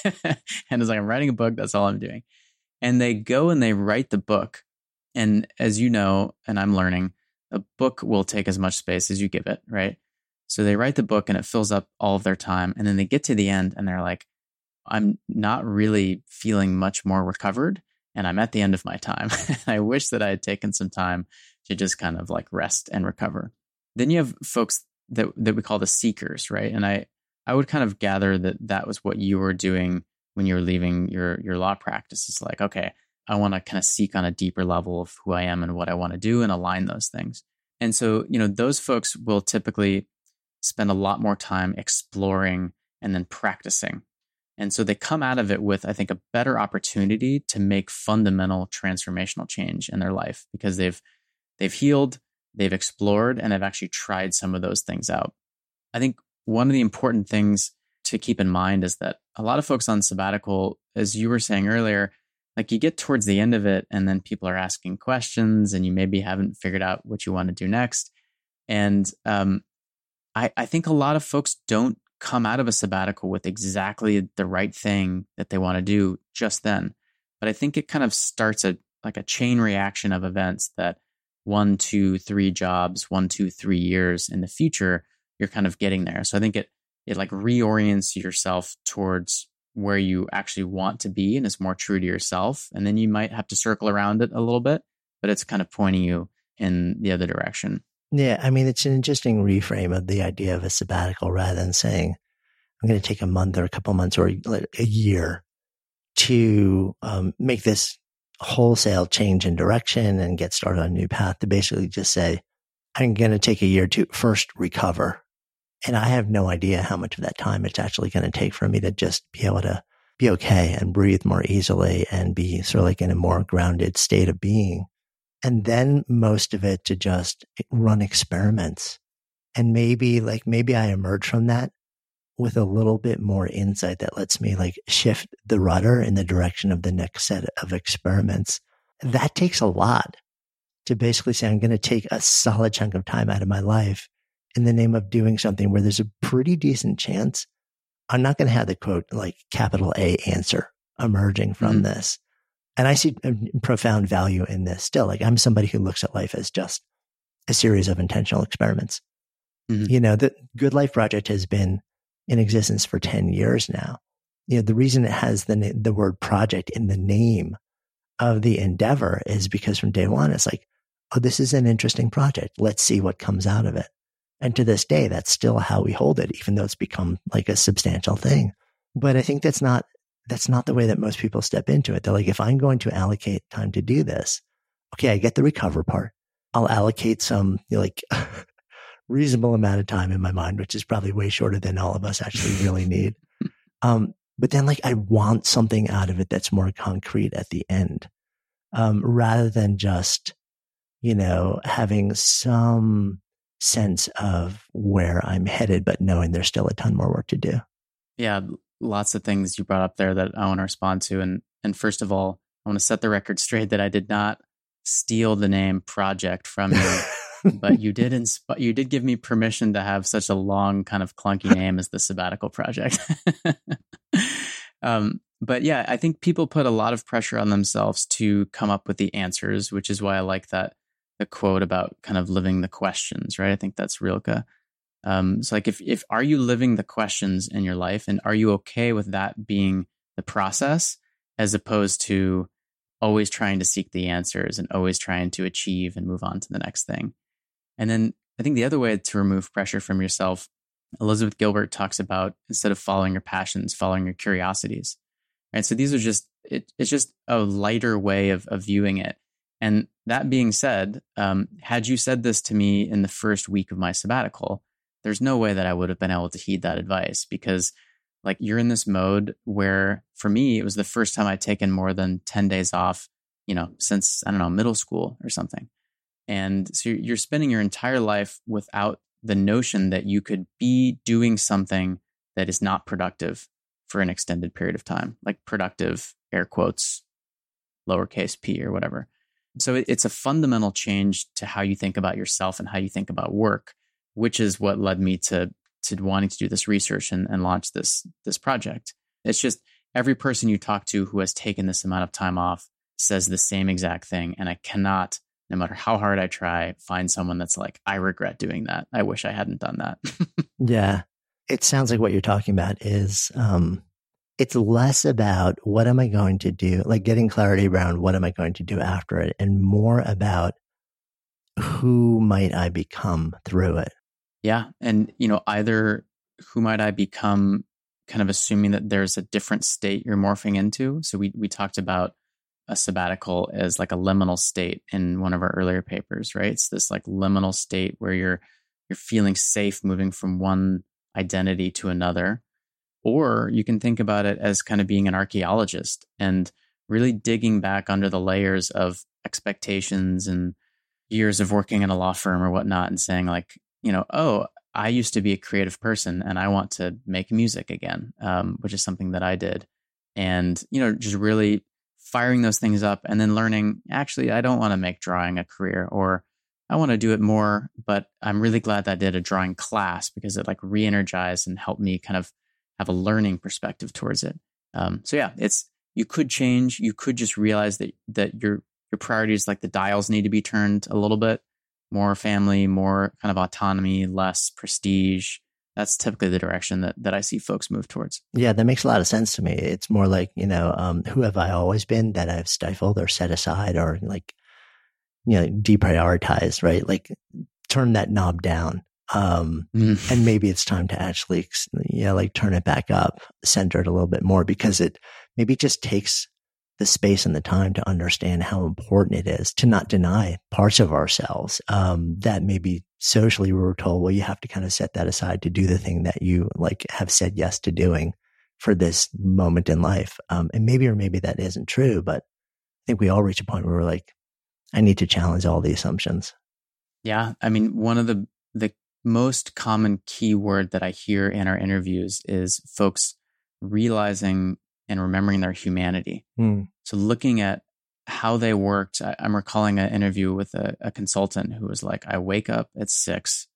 And it's like, I'm writing a book. That's all I'm doing. And they go and they write the book. And as you know, and I'm learning, a book will take as much space as you give it, right? So they write the book and it fills up all of their time. And then they get to the end and they're like, I'm not really feeling much more recovered. And I'm at the end of my time. I wish that I had taken some time to just kind of like rest and recover. Then you have folks that, that we call the seekers, right? And I, I would kind of gather that that was what you were doing when you were leaving your, your law practice. It's like, okay, I want to kind of seek on a deeper level of who I am and what I want to do and align those things. And so, you know, those folks will typically spend a lot more time exploring and then practicing. And so they come out of it with, I think, a better opportunity to make fundamental transformational change in their life because they've they've healed, they've explored, and they've actually tried some of those things out. I think one of the important things to keep in mind is that a lot of folks on sabbatical, as you were saying earlier, like you get towards the end of it and then people are asking questions and you maybe haven't figured out what you want to do next. And um, I, I think a lot of folks don't come out of a sabbatical with exactly the right thing that they want to do just then. But I think it kind of starts a like a chain reaction of events that one, two, three jobs, one, two, three years in the future, you're kind of getting there. So I think it it like reorients yourself towards where you actually want to be and is more true to yourself. And then you might have to circle around it a little bit, but it's kind of pointing you in the other direction. Yeah. I mean, it's an interesting reframe of the idea of a sabbatical rather than saying, I'm going to take a month or a couple months or a year to um, make this wholesale change in direction and get started on a new path, to basically just say, I'm going to take a year to first recover. And I have no idea how much of that time it's actually going to take for me to just be able to be okay and breathe more easily and be sort of like in a more grounded state of being. And then most of it to just run experiments. And maybe like, maybe I emerge from that with a little bit more insight that lets me like shift the rudder in the direction of the next set of experiments. That takes a lot to basically say, I'm going to take a solid chunk of time out of my life in the name of doing something where there's a pretty decent chance I'm not going to have the quote like capital A answer emerging from mm-hmm. this. And I see a profound value in this still. Like I'm somebody who looks at life as just a series of intentional experiments. Mm-hmm. You know, the Good Life Project has been in existence for ten years now. You know, the reason it has the the word project in the name of the endeavor is because from day one, it's like, oh, this is an interesting project. Let's see what comes out of it. And to this day, that's still how we hold it, even though it's become like a substantial thing. But I think that's not, that's not the way that most people step into it. They're like, if I'm going to allocate time to do this, okay, I get the recover part. I'll allocate some you know, like reasonable amount of time in my mind, which is probably way shorter than all of us actually really need. Um, but then like I want something out of it that's more concrete at the end, um, rather than just, you know, having some sense of where I'm headed, but knowing there's still a ton more work to do. Yeah, lots of things you brought up there that I want to respond to. And and first of all, I want to set the record straight that I did not steal the name Project from you, but you did insp- you did give me permission to have such a long, kind of clunky name as the Sabbatical Project. um, but yeah, I think people put a lot of pressure on themselves to come up with the answers, which is why I like that the quote about kind of living the questions, right? I think that's Rilke. Um, it's like, if, if, are you living the questions in your life, and are you okay with that being the process as opposed to always trying to seek the answers and always trying to achieve and move on to the next thing? And then I think the other way to remove pressure from yourself, Elizabeth Gilbert talks about, instead of following your passions, following your curiosities, right? So these are just, it, it's just a lighter way of, of viewing it. And that being said, um, had you said this to me in the first week of my sabbatical, there's no way that I would have been able to heed that advice, because like you're in this mode where for me, it was the first time I'd taken more than ten days off, you know, since, I don't know, middle school or something. And so you're spending your entire life without the notion that you could be doing something that is not productive for an extended period of time, like productive, air quotes, lowercase p or whatever. So it's a fundamental change to how you think about yourself and how you think about work, which is what led me to to wanting to do this research and, and launch this this project. It's just every person you talk to who has taken this amount of time off says the same exact thing. And I cannot, no matter how hard I try, find someone that's like, I regret doing that. I wish I hadn't done that. Yeah. It sounds like what you're talking about is, um, it's less about what am I going to do, like getting clarity around what am I going to do after it, and more about who might I become through it. Yeah. And, you know, either who might I become, kind of assuming that there's a different state you're morphing into. So we we talked about a sabbatical as like a liminal state in one of our earlier papers, right? It's this like liminal state where you're you're feeling safe moving from one identity to another. Or you can think about it as kind of being an archaeologist and really digging back under the layers of expectations and years of working in a law firm or whatnot and saying like, you know, oh, I used to be a creative person and I want to make music again, um, which is something that I did. And, you know, just really firing those things up and then learning, actually, I don't want to make drawing a career, or I want to do it more, but I'm really glad that I did a drawing class because it like re-energized and helped me kind of have a learning perspective towards it. Um, so yeah, it's, you could change, you could just realize that, that your, your priorities, like the dials need to be turned a little bit. More family, more kind of autonomy, less prestige. That's typically the direction that, that I see folks move towards. Yeah, that makes a lot of sense to me. It's more like, you know, um, who have I always been that I've stifled or set aside or like, you know, deprioritized, right? Like turn that knob down. Um, mm. And maybe it's time to actually, yeah, like turn it back up, center it a little bit more, because it maybe just takes the space and the time to understand how important it is to not deny parts of ourselves, um, that maybe socially we were told, well, you have to kind of set that aside to do the thing that you like have said yes to doing for this moment in life. Um, and maybe, or maybe that isn't true, but I think we all reach a point where we're like, I need to challenge all the assumptions. Yeah. I mean, one of the, the most common keyword that I hear in our interviews is folks realizing and remembering their humanity. Mm. So looking at how they worked, I, I'm recalling an interview with a, a consultant who was like, I wake up at six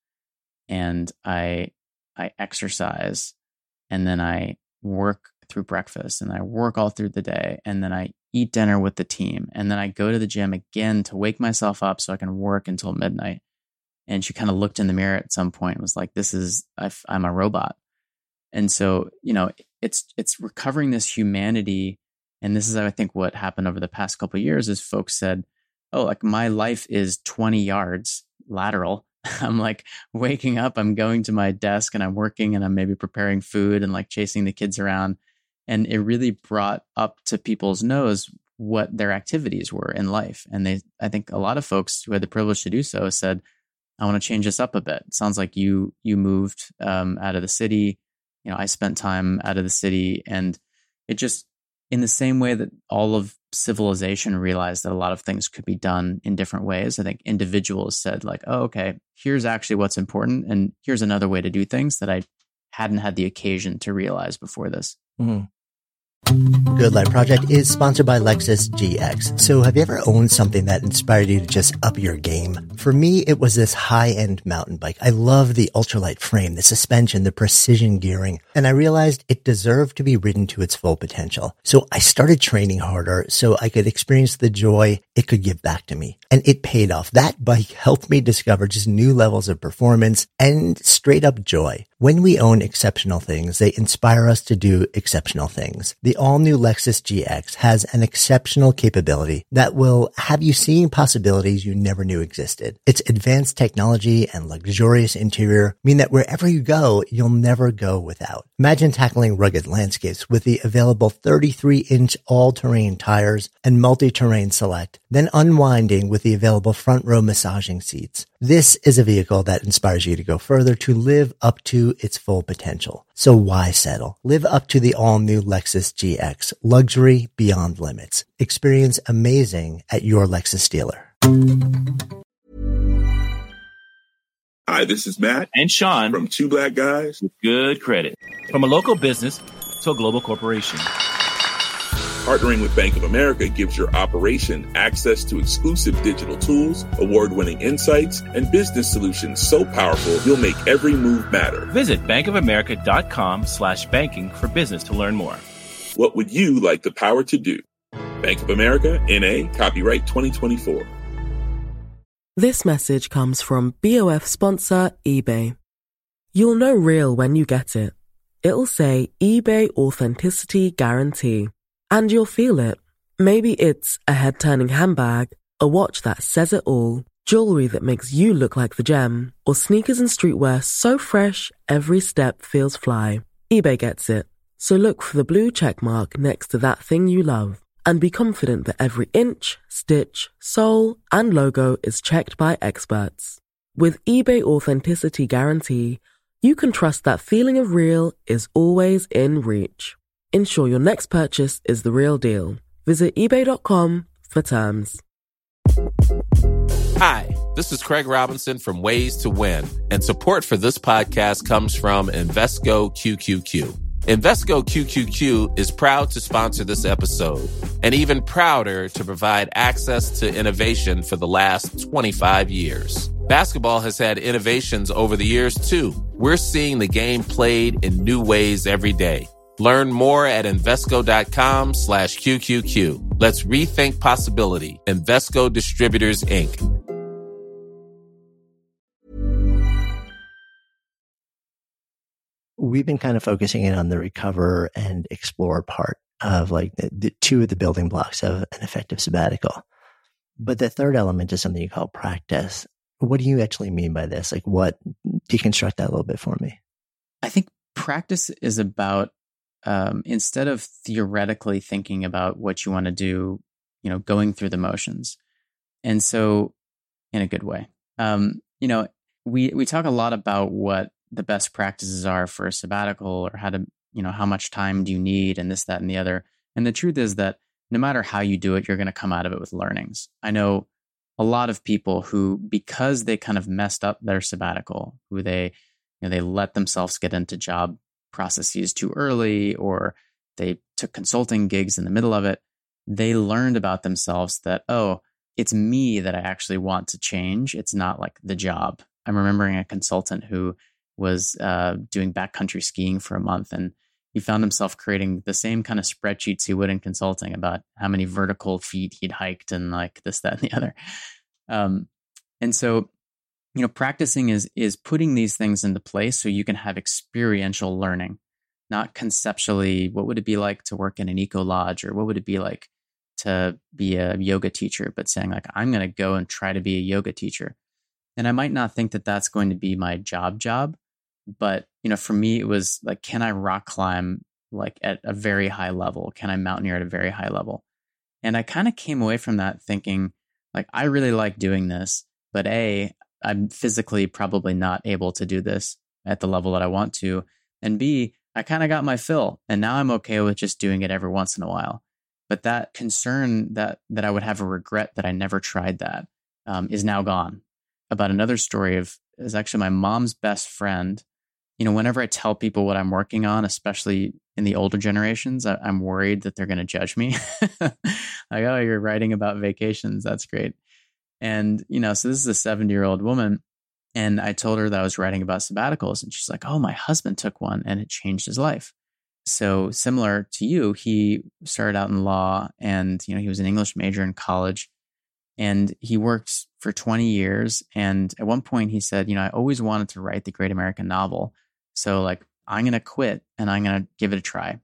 and I, I exercise and then I work through breakfast and I work all through the day and then I eat dinner with the team. And then I go to the gym again to wake myself up so I can work until midnight. And she kind of looked in the mirror at some point and was like, this is, I've, I'm a robot. And so, you know, it's, it's recovering this humanity. And this is, I think, what happened over the past couple of years is folks said, oh, like my life is twenty yards lateral. I'm like waking up, I'm going to my desk and I'm working and I'm maybe preparing food and like chasing the kids around. And it really brought up to people's nose what their activities were in life. And they, I think a lot of folks who had the privilege to do so said, I want to change this up a bit. It sounds like you, you moved um, out of the city. You know, I spent time out of the city, and it just, in the same way that all of civilization realized that a lot of things could be done in different ways, I think individuals said like, oh, okay, here's actually what's important. And here's another way to do things that I hadn't had the occasion to realize before this. Mm-hmm. Good Life Project is sponsored by Lexus G X. So have you ever owned something that inspired you to just up your game? For me, it was this high-end mountain bike. I love the ultralight frame, the suspension, the precision gearing, and I realized it deserved to be ridden to its full potential. So I started training harder so I could experience the joy it could give back to me. And it paid off. That bike helped me discover just new levels of performance and straight up joy. When we own exceptional things, they inspire us to do exceptional things. The The all-new Lexus G X has an exceptional capability that will have you seeing possibilities you never knew existed. Its advanced technology and luxurious interior mean that wherever you go, you'll never go without. Imagine tackling rugged landscapes with the available thirty-three inch all-terrain tires and multi-terrain select, then unwinding with the available front row massaging seats. This is a vehicle that inspires you to go further, to live up to its full potential. So why settle? Live up to the all-new Lexus G X. Luxury beyond limits. Experience amazing at your Lexus dealer. Hi, this is Matt And Sean from Two Black Guys with Good Credit. From a local business to a global corporation. Partnering with Bank of America gives your operation access to exclusive digital tools, award-winning insights, and business solutions so powerful you'll make every move matter. Visit bankofamerica.com slash banking for business to learn more. What would you like the power to do? Bank of America, N A, copyright twenty twenty-four. This message comes from B O F sponsor eBay. You'll know real when you get it. It'll say eBay Authenticity Guarantee. And you'll feel it. Maybe it's a head-turning handbag, a watch that says it all, jewelry that makes you look like the gem, or sneakers and streetwear so fresh every step feels fly. eBay gets it. So look for the blue check mark next to that thing you love and be confident that every inch, stitch, sole, and logo is checked by experts. With eBay Authenticity Guarantee, you can trust that feeling of real is always in reach. Ensure your next purchase is the real deal. Visit ebay dot com for terms. Hi, this is Craig Robinson from Ways to Win, and support for this podcast comes from Invesco Q Q Q. Invesco Q Q Q is proud to sponsor this episode, and even prouder to provide access to innovation for the last twenty-five years. Basketball has had innovations over the years, too. We're seeing the game played in new ways every day. Learn more at Invesco.com slash QQQ. Let's rethink possibility. Invesco Distributors, Incorporated. We've been kind of focusing in on the recover and explore part of like the, the two of the building blocks of an effective sabbatical. But the third element is something you call practice. What do you actually mean by this? Like what, deconstruct that a little bit for me. I think practice is about Um, instead of theoretically thinking about what you want to do, you know, going through the motions. And so in a good way, um, you know, we, we talk a lot about what the best practices are for a sabbatical or how to, you know, how much time do you need and this, that, and the other. And the truth is that no matter how you do it, you're going to come out of it with learnings. I know a lot of people who, because they kind of messed up their sabbatical, who they, you know, they let themselves get into job processes too early, or they took consulting gigs in the middle of it, they learned about themselves that, oh, it's me that I actually want to change. It's not like the job. I'm remembering a consultant who was uh, doing backcountry skiing for a month, and he found himself creating the same kind of spreadsheets he would in consulting about how many vertical feet he'd hiked and like this, that, and the other. Um, and so You know, practicing is is putting these things into place so you can have experiential learning, not conceptually. What would it be like to work in an eco lodge, or what would it be like to be a yoga teacher? But saying like, I'm going to go and try to be a yoga teacher, and I might not think that that's going to be my job job, but you know, for me, it was like, can I rock climb like at a very high level? Can I mountaineer at a very high level? And I kind of came away from that thinking like, I really like doing this, but a I'm physically probably not able to do this at the level that I want to. And B, I kind of got my fill, and now I'm okay with just doing it every once in a while. But that concern that that I would have a regret that I never tried that um, is now gone. About another story of is actually my mom's best friend. You know, whenever I tell people what I'm working on, especially in the older generations, I, I'm worried that they're going to judge me. Like, oh, you're writing about vacations. That's great. And, you know, so this is a seventy-year-old woman, and I told her that I was writing about sabbaticals, and she's like, oh, my husband took one and it changed his life. So similar to you, he started out in law, and, you know, he was an English major in college, and he worked for twenty years. And at one point he said, you know, I always wanted to write the great American novel. So like, I'm going to quit and I'm going to give it a try.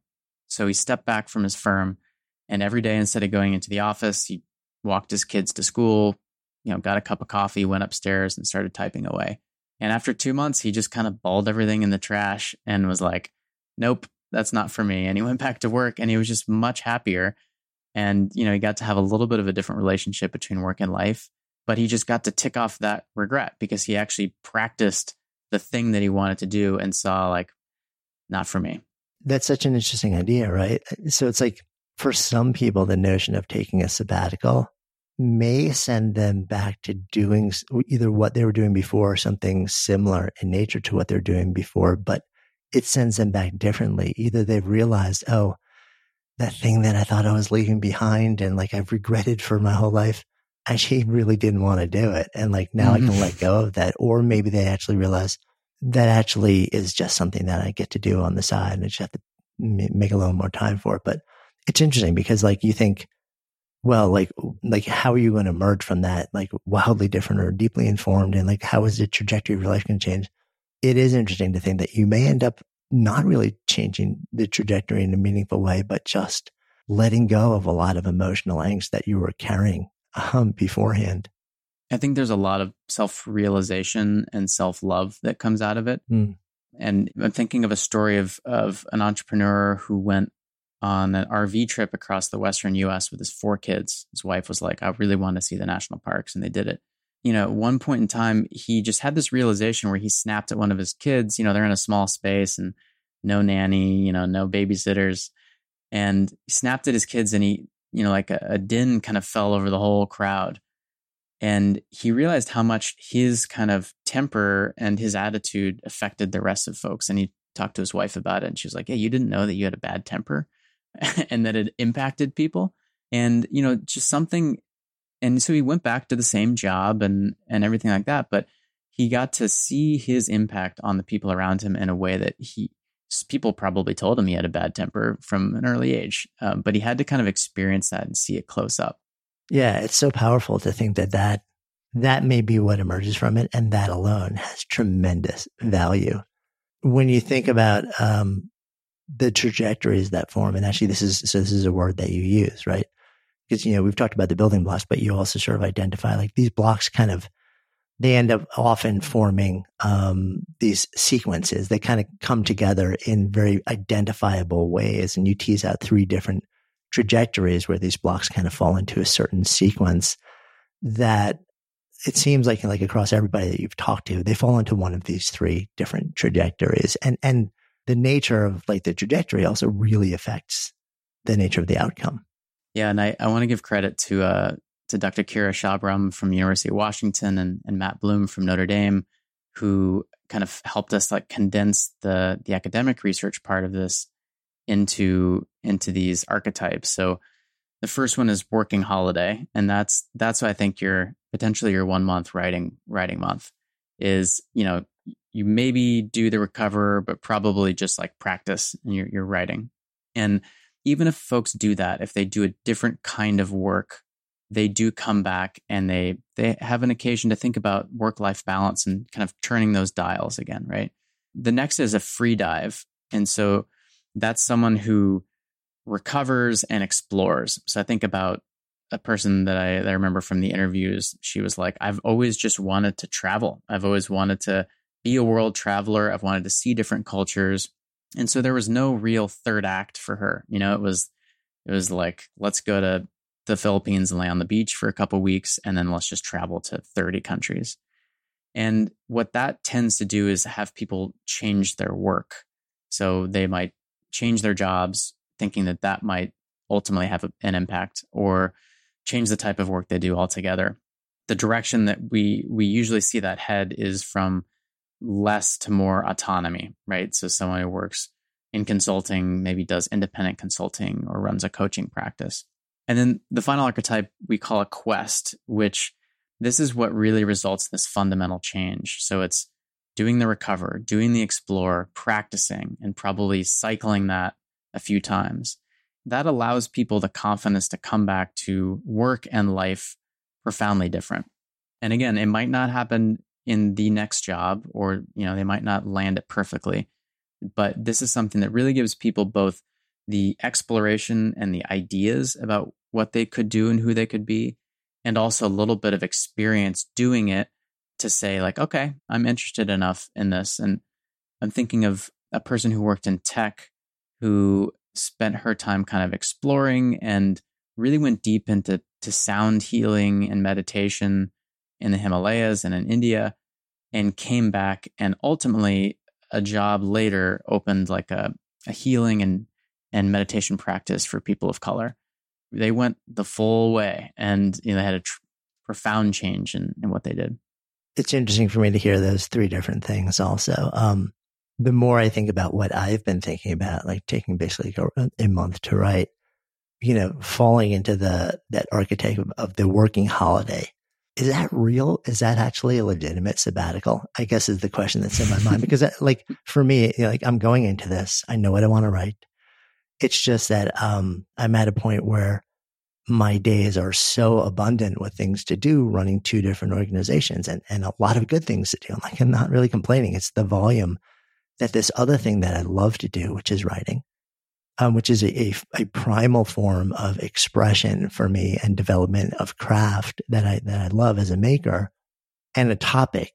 So he stepped back from his firm, and every day, instead of going into the office, he walked his kids to school, you know, got a cup of coffee, went upstairs and started typing away. And after two months, he just kind of balled everything in the trash and was like, nope, that's not for me. And he went back to work, and he was just much happier. And, you know, he got to have a little bit of a different relationship between work and life, but he just got to tick off that regret because he actually practiced the thing that he wanted to do and saw like, not for me. That's such an interesting idea, right? So it's like for some people, the notion of taking a sabbatical may send them back to doing either what they were doing before or something similar in nature to what they're doing before, but it sends them back differently. Either they've realized, oh, that thing that I thought I was leaving behind and like I've regretted for my whole life, I actually really didn't want to do it. And like now mm-hmm. I can let go of that. Or maybe they actually realize that actually is just something that I get to do on the side and I just have to make a little more time for it. But it's interesting because like you think, well, like, like how are you going to emerge from that? Like wildly different or deeply informed? And like, how is the trajectory of your life going to change? It is interesting to think that you may end up not really changing the trajectory in a meaningful way, but just letting go of a lot of emotional angst that you were carrying um, beforehand. I think there's a lot of self-realization and self-love that comes out of it. Mm. And I'm thinking of a story of of an entrepreneur who went on an R V trip across the Western U S with his four kids. His wife was like, I really want to see the national parks. And they did it. You know, at one point in time, he just had this realization where he snapped at one of his kids. You know, they're in a small space and no nanny, you know, no babysitters. And he snapped at his kids and he, you know, like a, a din kind of fell over the whole crowd. And he realized how much his kind of temper and his attitude affected the rest of folks. And he talked to his wife about it. And she was like, hey, you didn't know that you had a bad temper and that it impacted people. And, you know, just something. And so he went back to the same job and, and everything like that. But he got to see his impact on the people around him in a way that he, people probably told him he had a bad temper from an early age. Um, but he had to kind of experience that and see it close up. Yeah, it's so powerful to think that, that that may be what emerges from it. And that alone has tremendous value. When you think about um, the trajectories that form, and actually this is, so this is a word that you use, right? Because, you know, we've talked about the building blocks, but you also sort of identify like these blocks kind of, they end up often forming um, these sequences. They kind of come together in very identifiable ways. And you tease out three different trajectories where these blocks kind of fall into a certain sequence that it seems like, like across everybody that you've talked to, they fall into one of these three different trajectories. And, and the nature of like the trajectory also really affects the nature of the outcome. Yeah. And I, I want to give credit to, uh, to Doctor Kira Shabram from University of Washington and, and Matt Bloom from Notre Dame, who kind of helped us like condense the, the academic research part of this into, into these archetypes. So the first one is working holiday. And that's, that's what I think your potentially your one month writing, writing month is, you know, you maybe do the recover, but probably just like practice in your, your writing. And even if folks do that, if they do a different kind of work, they do come back and they, they have an occasion to think about work-life balance and kind of turning those dials again, right? The next is a free dive. And so that's someone who recovers and explores. So I think about a person that I, that I remember from the interviews. She was like, I've always just wanted to travel. I've always wanted to be a world traveler. I've wanted to see different cultures. And so there was no real third act for her. You know, it was, it was like, let's go to the Philippines and lay on the beach for a couple of weeks, and then let's just travel to thirty countries. And what that tends to do is have people change their work. So they might change their jobs, thinking that that might ultimately have an impact, or change the type of work they do altogether. The direction that we we usually see that head is from less to more autonomy, right? So someone who works in consulting maybe does independent consulting or runs a coaching practice. And then the final archetype we call a quest, which this is what really results in this fundamental change. So it's doing the recover, doing the explore, practicing, and probably cycling that a few times. That allows people the confidence to come back to work and life profoundly different. And again, it might not happen in the next job, or, you know, they might not land it perfectly, but this is something that really gives people both the exploration and the ideas about what they could do and who they could be, and also a little bit of experience doing it to say like, okay, I'm interested enough in this. And I'm thinking of a person who worked in tech who spent her time kind of exploring and really went deep into to sound healing and meditation in the Himalayas and in India, and came back, and ultimately a job later opened like a, a healing and, and meditation practice for people of color. They went the full way, and you know, they had a tr- profound change in, in what they did. It's interesting for me to hear those three different things also. Um, the more I think about what I've been thinking about, like taking basically a, a month to write, you know, falling into the that archetype of, of the working holiday. Is that real? Is that actually a legitimate sabbatical? I guess is the question that's in my mind. Because like for me, you know, like I'm going into this, I know what I want to write. It's just that um, I'm at a point where my days are so abundant with things to do, running two different organizations and, and a lot of good things to do. I'm like, I'm not really complaining. It's the volume that this other thing that I love to do, which is writing, um, which is a, a, a primal form of expression for me and development of craft that I, that I love as a maker, and a topic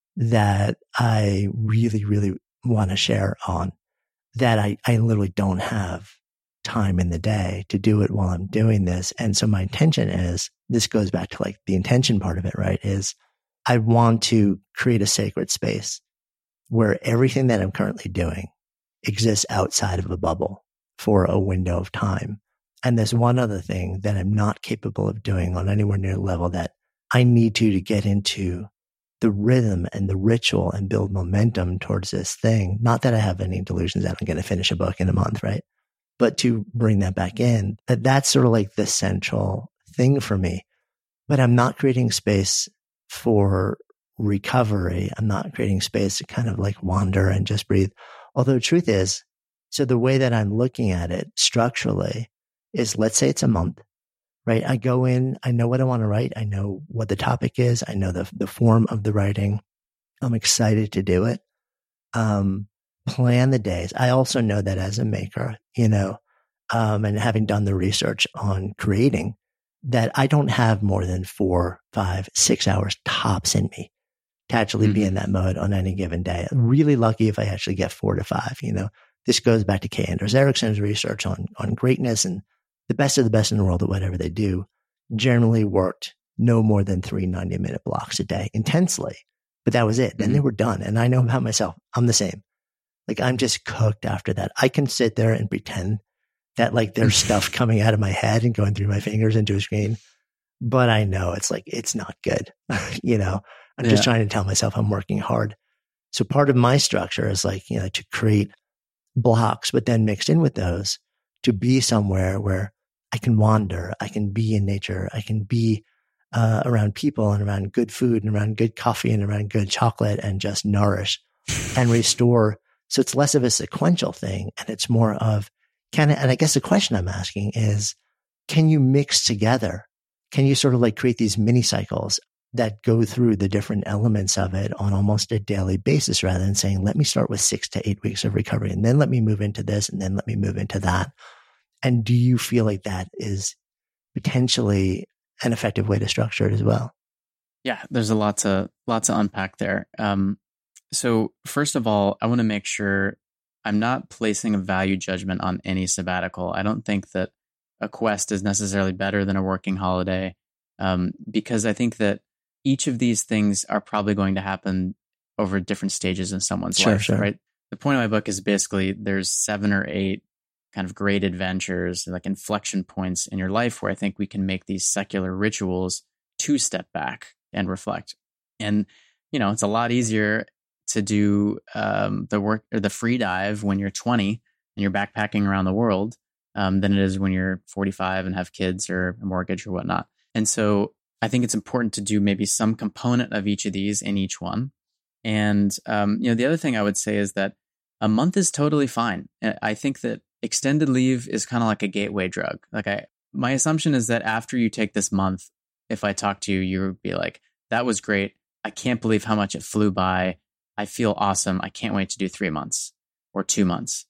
that I really, really want to share on, that I, I literally don't have time in the day to do it while I'm doing this. And so my intention is, this goes back to like the intention part of it, right? Is I want to create a sacred space where everything that I'm currently doing exists outside of a bubble for a window of time. And there's one other thing that I'm not capable of doing on anywhere near the level that I need to, to get into the rhythm and the ritual and build momentum towards this thing. Not that I have any delusions that I'm going to finish a book in a month, right? But to bring that back in, that that's sort of like the central thing for me. But I'm not creating space for recovery. I'm not creating space to kind of like wander and just breathe. Although the truth is, so the way that I'm looking at it structurally is, let's say it's a month, right? I go in, I know what I want to write. I know what the topic is. I know the the form of the writing. I'm excited to do it. Um, plan the days. I also know that as a maker, you know, um, and having done the research on creating, that I don't have more than four, five, six hours tops in me to actually mm-hmm. be in that mode on any given day. Really lucky if I actually get four to five, you know. This goes back to Kay Anders Ericsson's research on, on greatness, and the best of the best in the world at whatever they do generally worked no more than three ninety minute blocks a day intensely. But that was it. Then mm-hmm. they were done. And I know about myself, I'm the same. Like I'm just cooked after that. I can sit there and pretend that like there's stuff coming out of my head and going through my fingers into a screen. But I know it's like, it's not good. you know, I'm yeah. just trying to tell myself I'm working hard. So part of my structure is like, you know, to create blocks, but then mixed in with those to be somewhere where I can wander, I can be in nature, I can be uh, around people and around good food and around good coffee and around good chocolate and just nourish and restore. So it's less of a sequential thing, and it's more of, can I, and I guess the question I'm asking is, can you mix together? Can you sort of like create these mini cycles that go through the different elements of it on almost a daily basis, rather than saying, let me start with six to eight weeks of recovery and then let me move into this and then let me move into that? And do you feel like that is potentially an effective way to structure it as well? Yeah, there's a lot to, lot to unpack there. Um, so first of all, I want to make sure I'm not placing a value judgment on any sabbatical. I don't think that a quest is necessarily better than a working holiday, um, because I think that each of these things are probably going to happen over different stages in someone's sure, life, sure. right? The point of my book is basically there's seven or eight kind of great adventures, like inflection points in your life where I think we can make these secular rituals to step back and reflect. And, you know, it's a lot easier to do um, the work or the free dive when you're twenty and you're backpacking around the world um, than it is when you're forty-five and have kids or a mortgage or whatnot. And so I think it's important to do maybe some component of each of these in each one. And, um, you know, the other thing I would say is that a month is totally fine. I think that extended leave is kind of like a gateway drug. Like I, my assumption is that after you take this month, if I talk to you, you would be like, that was great. I can't believe how much it flew by. I feel awesome. I can't wait to do three months or two months.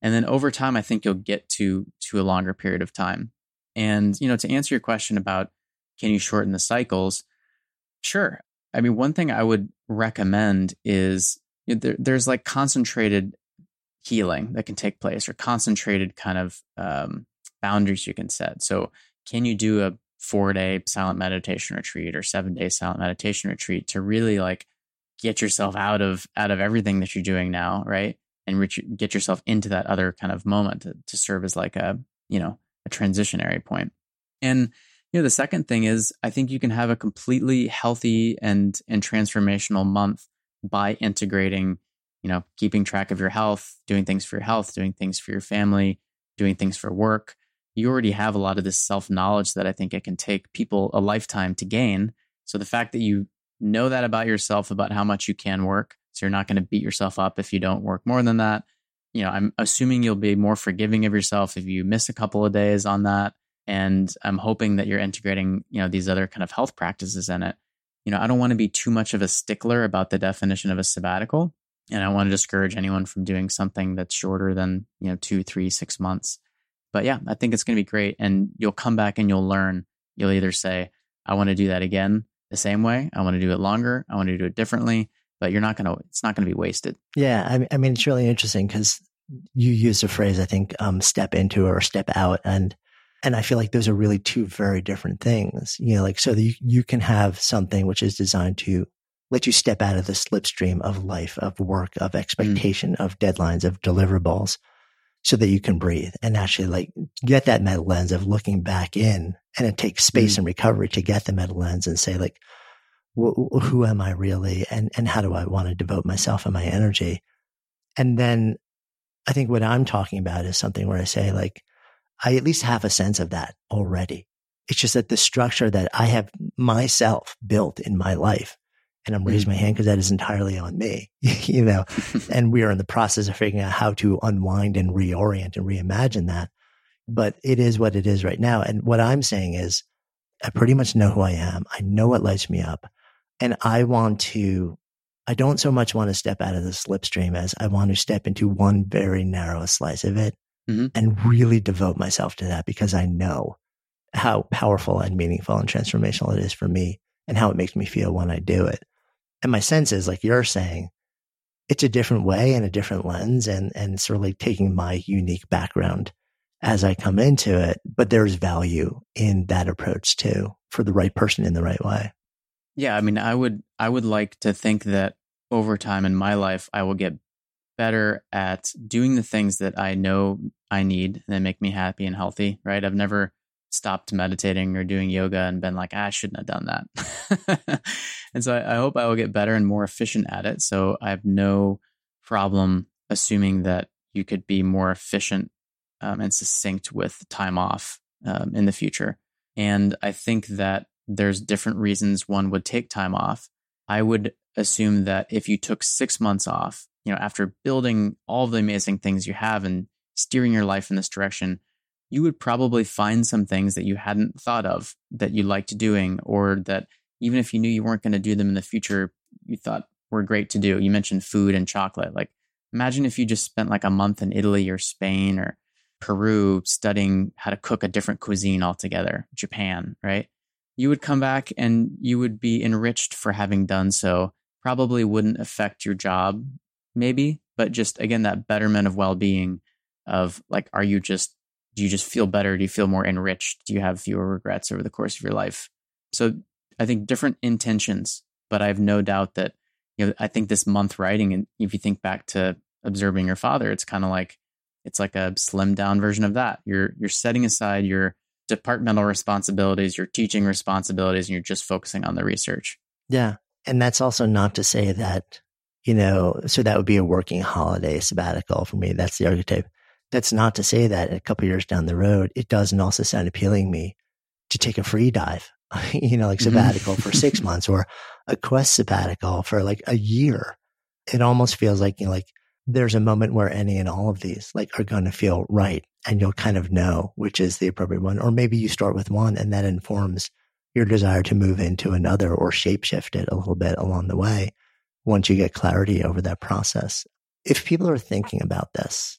And then over time, I think you'll get to to a longer period of time. And, you know, to answer your question about can you shorten the cycles? Sure. I mean, one thing I would recommend is you know, there, there's like concentrated healing that can take place, or concentrated kind of um, boundaries you can set. So can you do a four day silent meditation retreat or seven day silent meditation retreat to really like get yourself out of, out of everything that you're doing now, right? And reach, get yourself into that other kind of moment to, to serve as like a, you know, a transitionary point. And, you know, the second thing is I think you can have a completely healthy and, and transformational month by integrating, you know, keeping track of your health, doing things for your health, doing things for your family, doing things for work. You already have a lot of this self-knowledge that I think it can take people a lifetime to gain. So the fact that you know that about yourself, about how much you can work, so you're not going to beat yourself up if you don't work more than that. You know, I'm assuming you'll be more forgiving of yourself if you miss a couple of days on that. And I'm hoping that you're integrating, you know, these other kind of health practices in it. You know, I don't want to be too much of a stickler about the definition of a sabbatical. And I want to discourage anyone from doing something that's shorter than, you know, two, three, six months. But yeah, I think it's going to be great. And you'll come back and you'll learn. You'll either say, I want to do that again the same way. I want to do it longer. I want to do it differently. But you're not going to, it's not going to be wasted. Yeah. I, I mean, it's really interesting because you use a phrase, I think, um, step into or step out. And, and I feel like those are really two very different things, you know, like, so that you, you can have something which is designed to let you step out of the slipstream of life, of work, of expectation, mm. of deadlines, of deliverables, so that you can breathe and actually like get that meta lens of looking back in. And it takes space mm. and recovery to get the meta lens and say like, who am I really? And, and how do I want to devote myself and my energy? And then I think what I'm talking about is something where I say like, I at least have a sense of that already. It's just that the structure that I have myself built in my life, and I'm raising my hand because that is entirely on me, you know, and we are in the process of figuring out how to unwind and reorient and reimagine that. But it is what it is right now. And what I'm saying is I pretty much know who I am. I know what lights me up. And I want to, I don't so much want to step out of the slipstream as I want to step into one very narrow slice of it mm-hmm. and really devote myself to that because I know how powerful and meaningful and transformational it is for me and how it makes me feel when I do it. And my sense is, like you're saying, it's a different way and a different lens, and, and it's really taking my unique background as I come into it. But there's value in that approach too, for the right person in the right way. Yeah, I mean, I would I would like to think that over time in my life, I will get better at doing the things that I know I need and that make me happy and healthy, right? I've never stopped meditating or doing yoga and been like, ah, I shouldn't have done that. And so I, I hope I will get better and more efficient at it. So I have no problem assuming that you could be more efficient um, and succinct with time off um, in the future. And I think that there's different reasons one would take time off. I would assume that if you took six months off, you know, after building all of the amazing things you have and steering your life in this direction, you would probably find some things that you hadn't thought of that you liked doing, or that even if you knew you weren't going to do them in the future, you thought were great to do. You mentioned food and chocolate. Like, imagine if you just spent like a month in Italy or Spain or Peru studying how to cook a different cuisine altogether, Japan, right? You would come back and you would be enriched for having done so. Probably wouldn't affect your job, maybe, but just, again, that betterment of well-being of like, are you just, do you just feel better? Do you feel more enriched? Do you have fewer regrets over the course of your life? So I think different intentions, but I have no doubt that, you know, I think this month writing, and if you think back to observing your father, it's kind of like, it's like a slimmed down version of that. You're, you're setting aside your departmental responsibilities, your teaching responsibilities, and you're just focusing on the research. Yeah. And that's also not to say that, you know, so that would be a working holiday sabbatical for me. That's the archetype. That's not to say that a couple of years down the road, it doesn't also sound appealing to me to take a free dive, you know, like sabbatical for six months or a Quest sabbatical for like a year. It almost feels like, you know, like there's a moment where any and all of these like are going to feel right. And you'll kind of know which is the appropriate one. Or maybe you start with one and that informs your desire to move into another or shapeshift it a little bit along the way once you get clarity over that process. If people are thinking about this,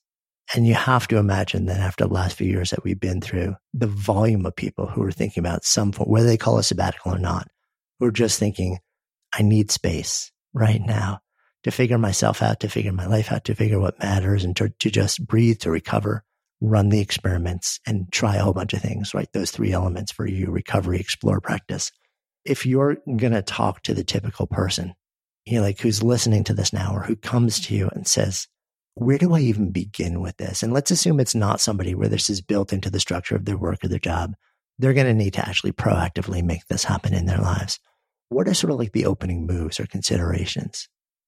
And you have to imagine that after the last few years that we've been through, the volume of people who are thinking about some form, whether they call a sabbatical or not, who are just thinking, I need space right now to figure myself out, to figure my life out, to figure what matters, and to, to just breathe, to recover, run the experiments, and try a whole bunch of things, right? Those three elements for you: recovery, explore, practice. If you're going to talk to the typical person, you know, like who's listening to this now, or who comes to you and says, where do I even begin with this? And let's assume it's not somebody where this is built into the structure of their work or their job. They're going to need to actually proactively make this happen in their lives. What are sort of like the opening moves or considerations?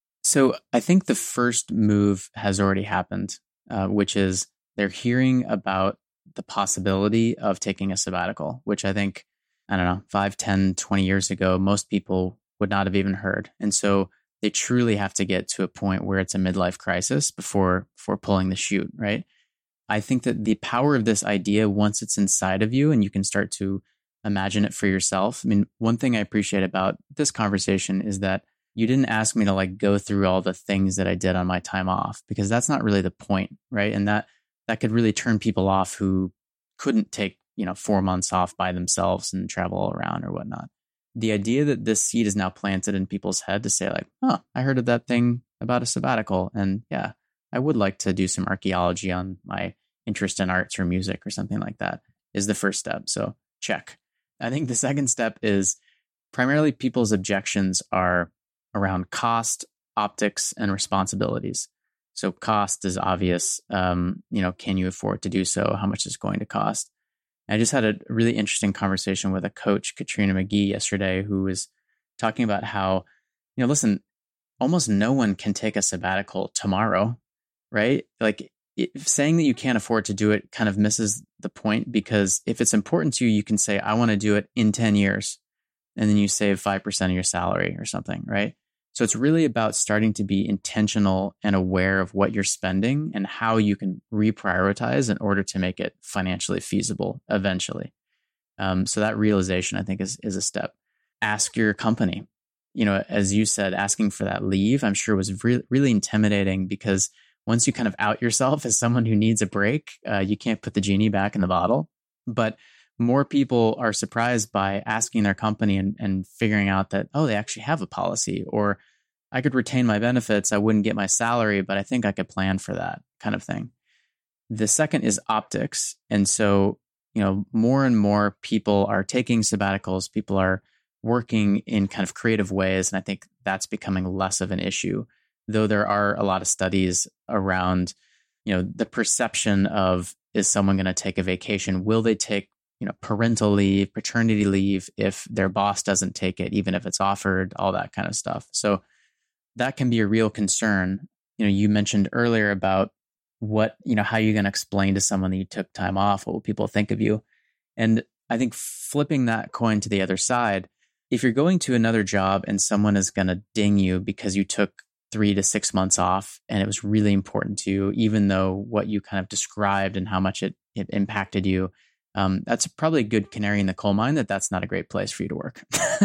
So I think the first move has already happened, uh, which is they're hearing about the possibility of taking a sabbatical, which I think, I don't know, five, ten, twenty years ago, most people would not have even heard. And so they truly have to get to a point where it's a midlife crisis before, before pulling the chute, right? I think that the power of this idea, once it's inside of you and you can start to imagine it for yourself. I mean, one thing I appreciate about this conversation is that you didn't ask me to like go through all the things that I did on my time off, because that's not really the point, right? And that that could really turn people off who couldn't take, you know, four months off by themselves and travel all around or whatnot. The idea that this seed is now planted in people's head to say like, oh, I heard of that thing about a sabbatical. And yeah, I would like to do some archaeology on my interest in arts or music or something like that, is the first step. So check. I think the second step is primarily people's objections are around cost, optics, and responsibilities. So cost is obvious. Um, you know, can you afford to do so? How much is it going to cost? I just had a really interesting conversation with a coach, Katrina McGee, yesterday, who was talking about how, you know, listen, almost no one can take a sabbatical tomorrow, right? Like it, saying that you can't afford to do it kind of misses the point, because if it's important to you, you can say, I want to do it in ten years. And then you save five percent of your salary or something, right? So it's really about starting to be intentional and aware of what you're spending and how you can reprioritize in order to make it financially feasible eventually. Um, so that realization, I think, is is a step. Ask your company. You know, as you said, asking for that leave, I'm sure was re- really intimidating, because once you kind of out yourself as someone who needs a break, uh, you can't put the genie back in the bottle. But more people are surprised by asking their company and, and figuring out that, oh, they actually have a policy, or I could retain my benefits. I wouldn't get my salary, but I think I could plan for that kind of thing. The second is optics. And so, you know, more and more people are taking sabbaticals. People are working in kind of creative ways. And I think that's becoming less of an issue, though there are a lot of studies around, you know, the perception of, is someone going to take a vacation? Will they take, you know, parental leave, paternity leave if their boss doesn't take it, even if it's offered, all that kind of stuff. So that can be a real concern. You know, you mentioned earlier about what, you know, how you're going to explain to someone that you took time off, what will people think of you? And I think flipping that coin to the other side, if you're going to another job and someone is going to ding you because you took three to six months off and it was really important to you, even though what you kind of described and how much it, it impacted you, Um, that's probably a good canary in the coal mine that that's not a great place for you to work.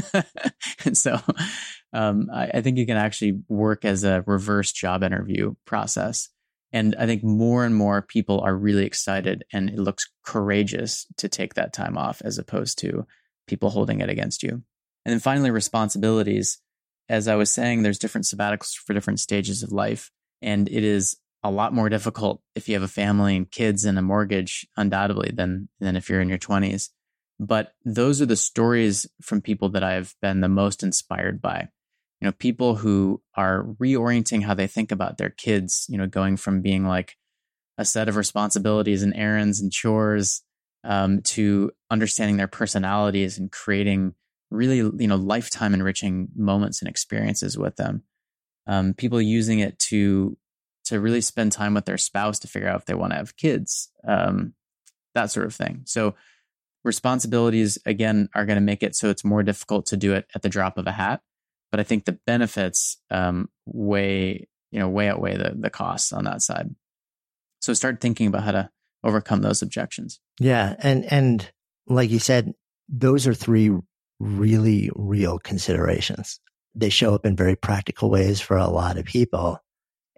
And so um, I, I think you can actually work as a reverse job interview process. And I think more and more people are really excited, and it looks courageous to take that time off as opposed to people holding it against you. And then finally, responsibilities. As I was saying, there's different sabbaticals for different stages of life. And it is a lot more difficult if you have a family and kids and a mortgage, undoubtedly, than than if you're in your twenties. But those are the stories from people that I've been the most inspired by. You know, people who are reorienting how they think about their kids, you know, going from being like a set of responsibilities and errands and chores um, to understanding their personalities and creating really, you know, lifetime enriching moments and experiences with them. Um, people using it to to really spend time with their spouse to figure out if they want to have kids, um, that sort of thing. So responsibilities, again, are going to make it so it's more difficult to do it at the drop of a hat. But I think the benefits um, way, you know, way outweigh the, the costs on that side. So start thinking about how to overcome those objections. Yeah. And, and like you said, those are three really real considerations. They show up in very practical ways for a lot of people.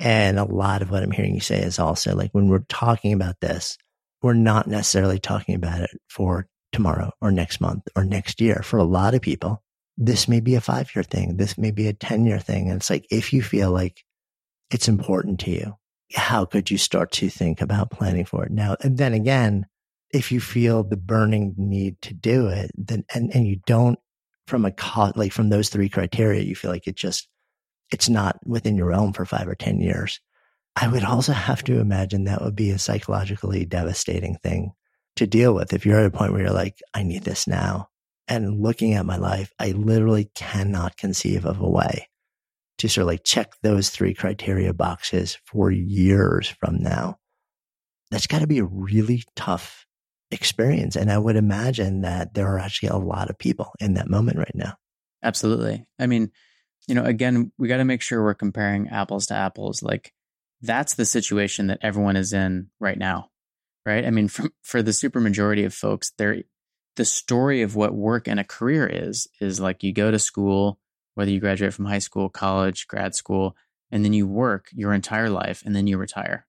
And a lot of what I'm hearing you say is also like when we're talking about this, we're not necessarily talking about it for tomorrow or next month or next year. For a lot of people, this may be a five-year thing. This may be a ten-year thing. And it's like, if you feel like it's important to you, how could you start to think about planning for it now? And then again, if you feel the burning need to do it, then and, and you don't from a co- like from those three criteria, you feel like it just it's not within your realm for five or ten years. I would also have to imagine that would be a psychologically devastating thing to deal with. If you're at a point where you're like, I need this now. And looking at my life, I literally cannot conceive of a way to sort of like check those three criteria boxes for years from now. That's got to be a really tough experience. And I would imagine that there are actually a lot of people in that moment right now. Absolutely. I mean, you know, again, we got to make sure we're comparing apples to apples. Like that's the situation that everyone is in right now, right? I mean, from, for the super majority of folks, they're, the story of what work and a career is, is like you go to school, whether you graduate from high school, college, grad school, and then you work your entire life and then you retire.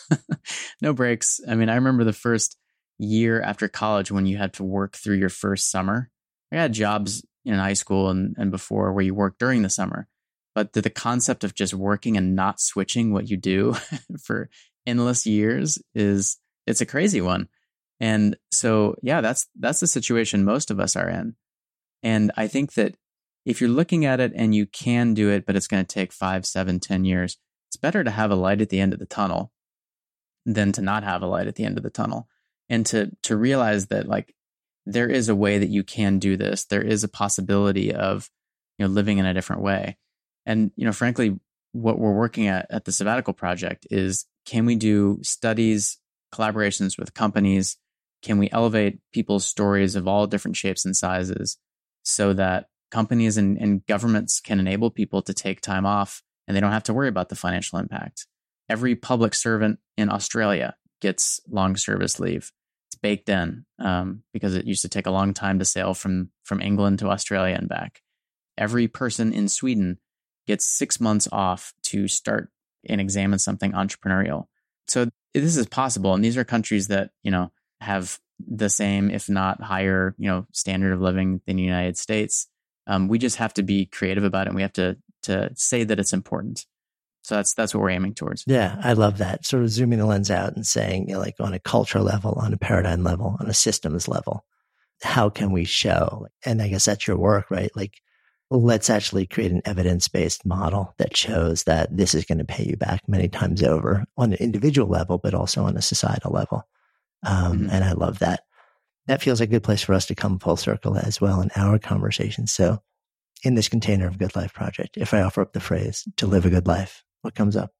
No breaks. I mean, I remember the first year after college when you had to work through your first summer. I had jobs in high school and, and before where you work during the summer. But the, the concept of just working and not switching what you do for endless years is, it's a crazy one. And so, yeah, that's, that's the situation most of us are in. And I think that if you're looking at it and you can do it, but it's going to take five, seven, ten years, it's better to have a light at the end of the tunnel than to not have a light at the end of the tunnel. And to, to realize that like, there is a way that you can do this. There is a possibility of, you know, living in a different way. And, you know, frankly, what we're working at at the Sabbatical Project is, can we do studies, collaborations with companies? Can we elevate people's stories of all different shapes and sizes so that companies and, and governments can enable people to take time off and they don't have to worry about the financial impact? Every public servant in Australia gets long service leave. It's baked in um, because it used to take a long time to sail from, from England to Australia and back. Every person in Sweden gets six months off to start and examine something entrepreneurial. So this is possible. And these are countries that, you know, have the same, if not higher, you know, standard of living than the United States. Um, we just have to be creative about it. And we have to to say that it's important. So that's that's what we're aiming towards. Yeah, I love that. Sort of zooming the lens out and saying, you know, like on a cultural level, on a paradigm level, on a systems level, how can we show? And I guess that's your work, right? Like, let's actually create an evidence-based model that shows that this is going to pay you back many times over on an individual level, but also on a societal level. Um, mm-hmm. And I love that. That feels like a good place for us to come full circle as well in our conversation. So in this container of Good Life Project, if I offer up the phrase to live a good life, what comes up?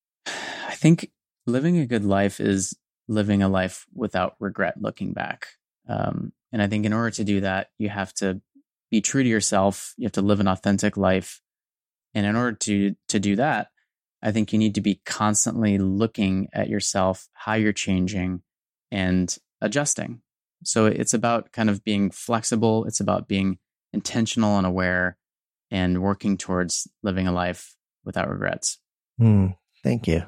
I think living a good life is living a life without regret looking back. Um, and I think in order to do that, you have to be true to yourself. You have to live an authentic life. And in order to, to do that, I think you need to be constantly looking at yourself, how you're changing and adjusting. So it's about kind of being flexible. It's about being intentional and aware and working towards living a life without regrets. Mm, thank you.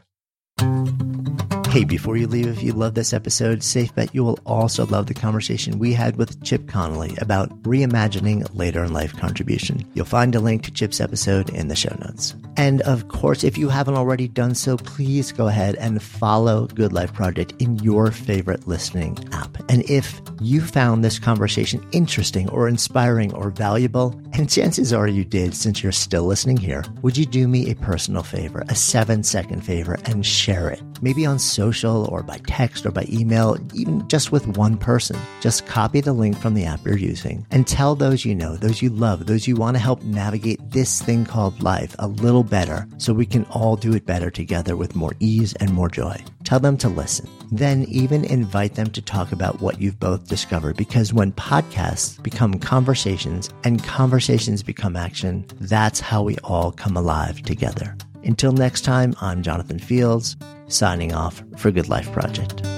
Hey, before you leave, if you love this episode, safe bet you will also love the conversation we had with Chip Connolly about reimagining later in life contribution. You'll find a link to Chip's episode in the show notes. And of course, if you haven't already done so, please go ahead and follow Good Life Project in your favorite listening app. And if you found this conversation interesting or inspiring or valuable, and chances are you did since you're still listening here, would you do me a personal favor, a seven second favor, and share it? Maybe on social or by text or by email, even just with one person. Just copy the link from the app you're using and tell those you know, those you love, those you want to help navigate this thing called life a little better so we can all do it better together with more ease and more joy. Tell them to listen. Then even invite them to talk about what you've both discovered, because when podcasts become conversations and conversations become action, that's how we all come alive together. Until next time, I'm Jonathan Fields, signing off for Good Life Project.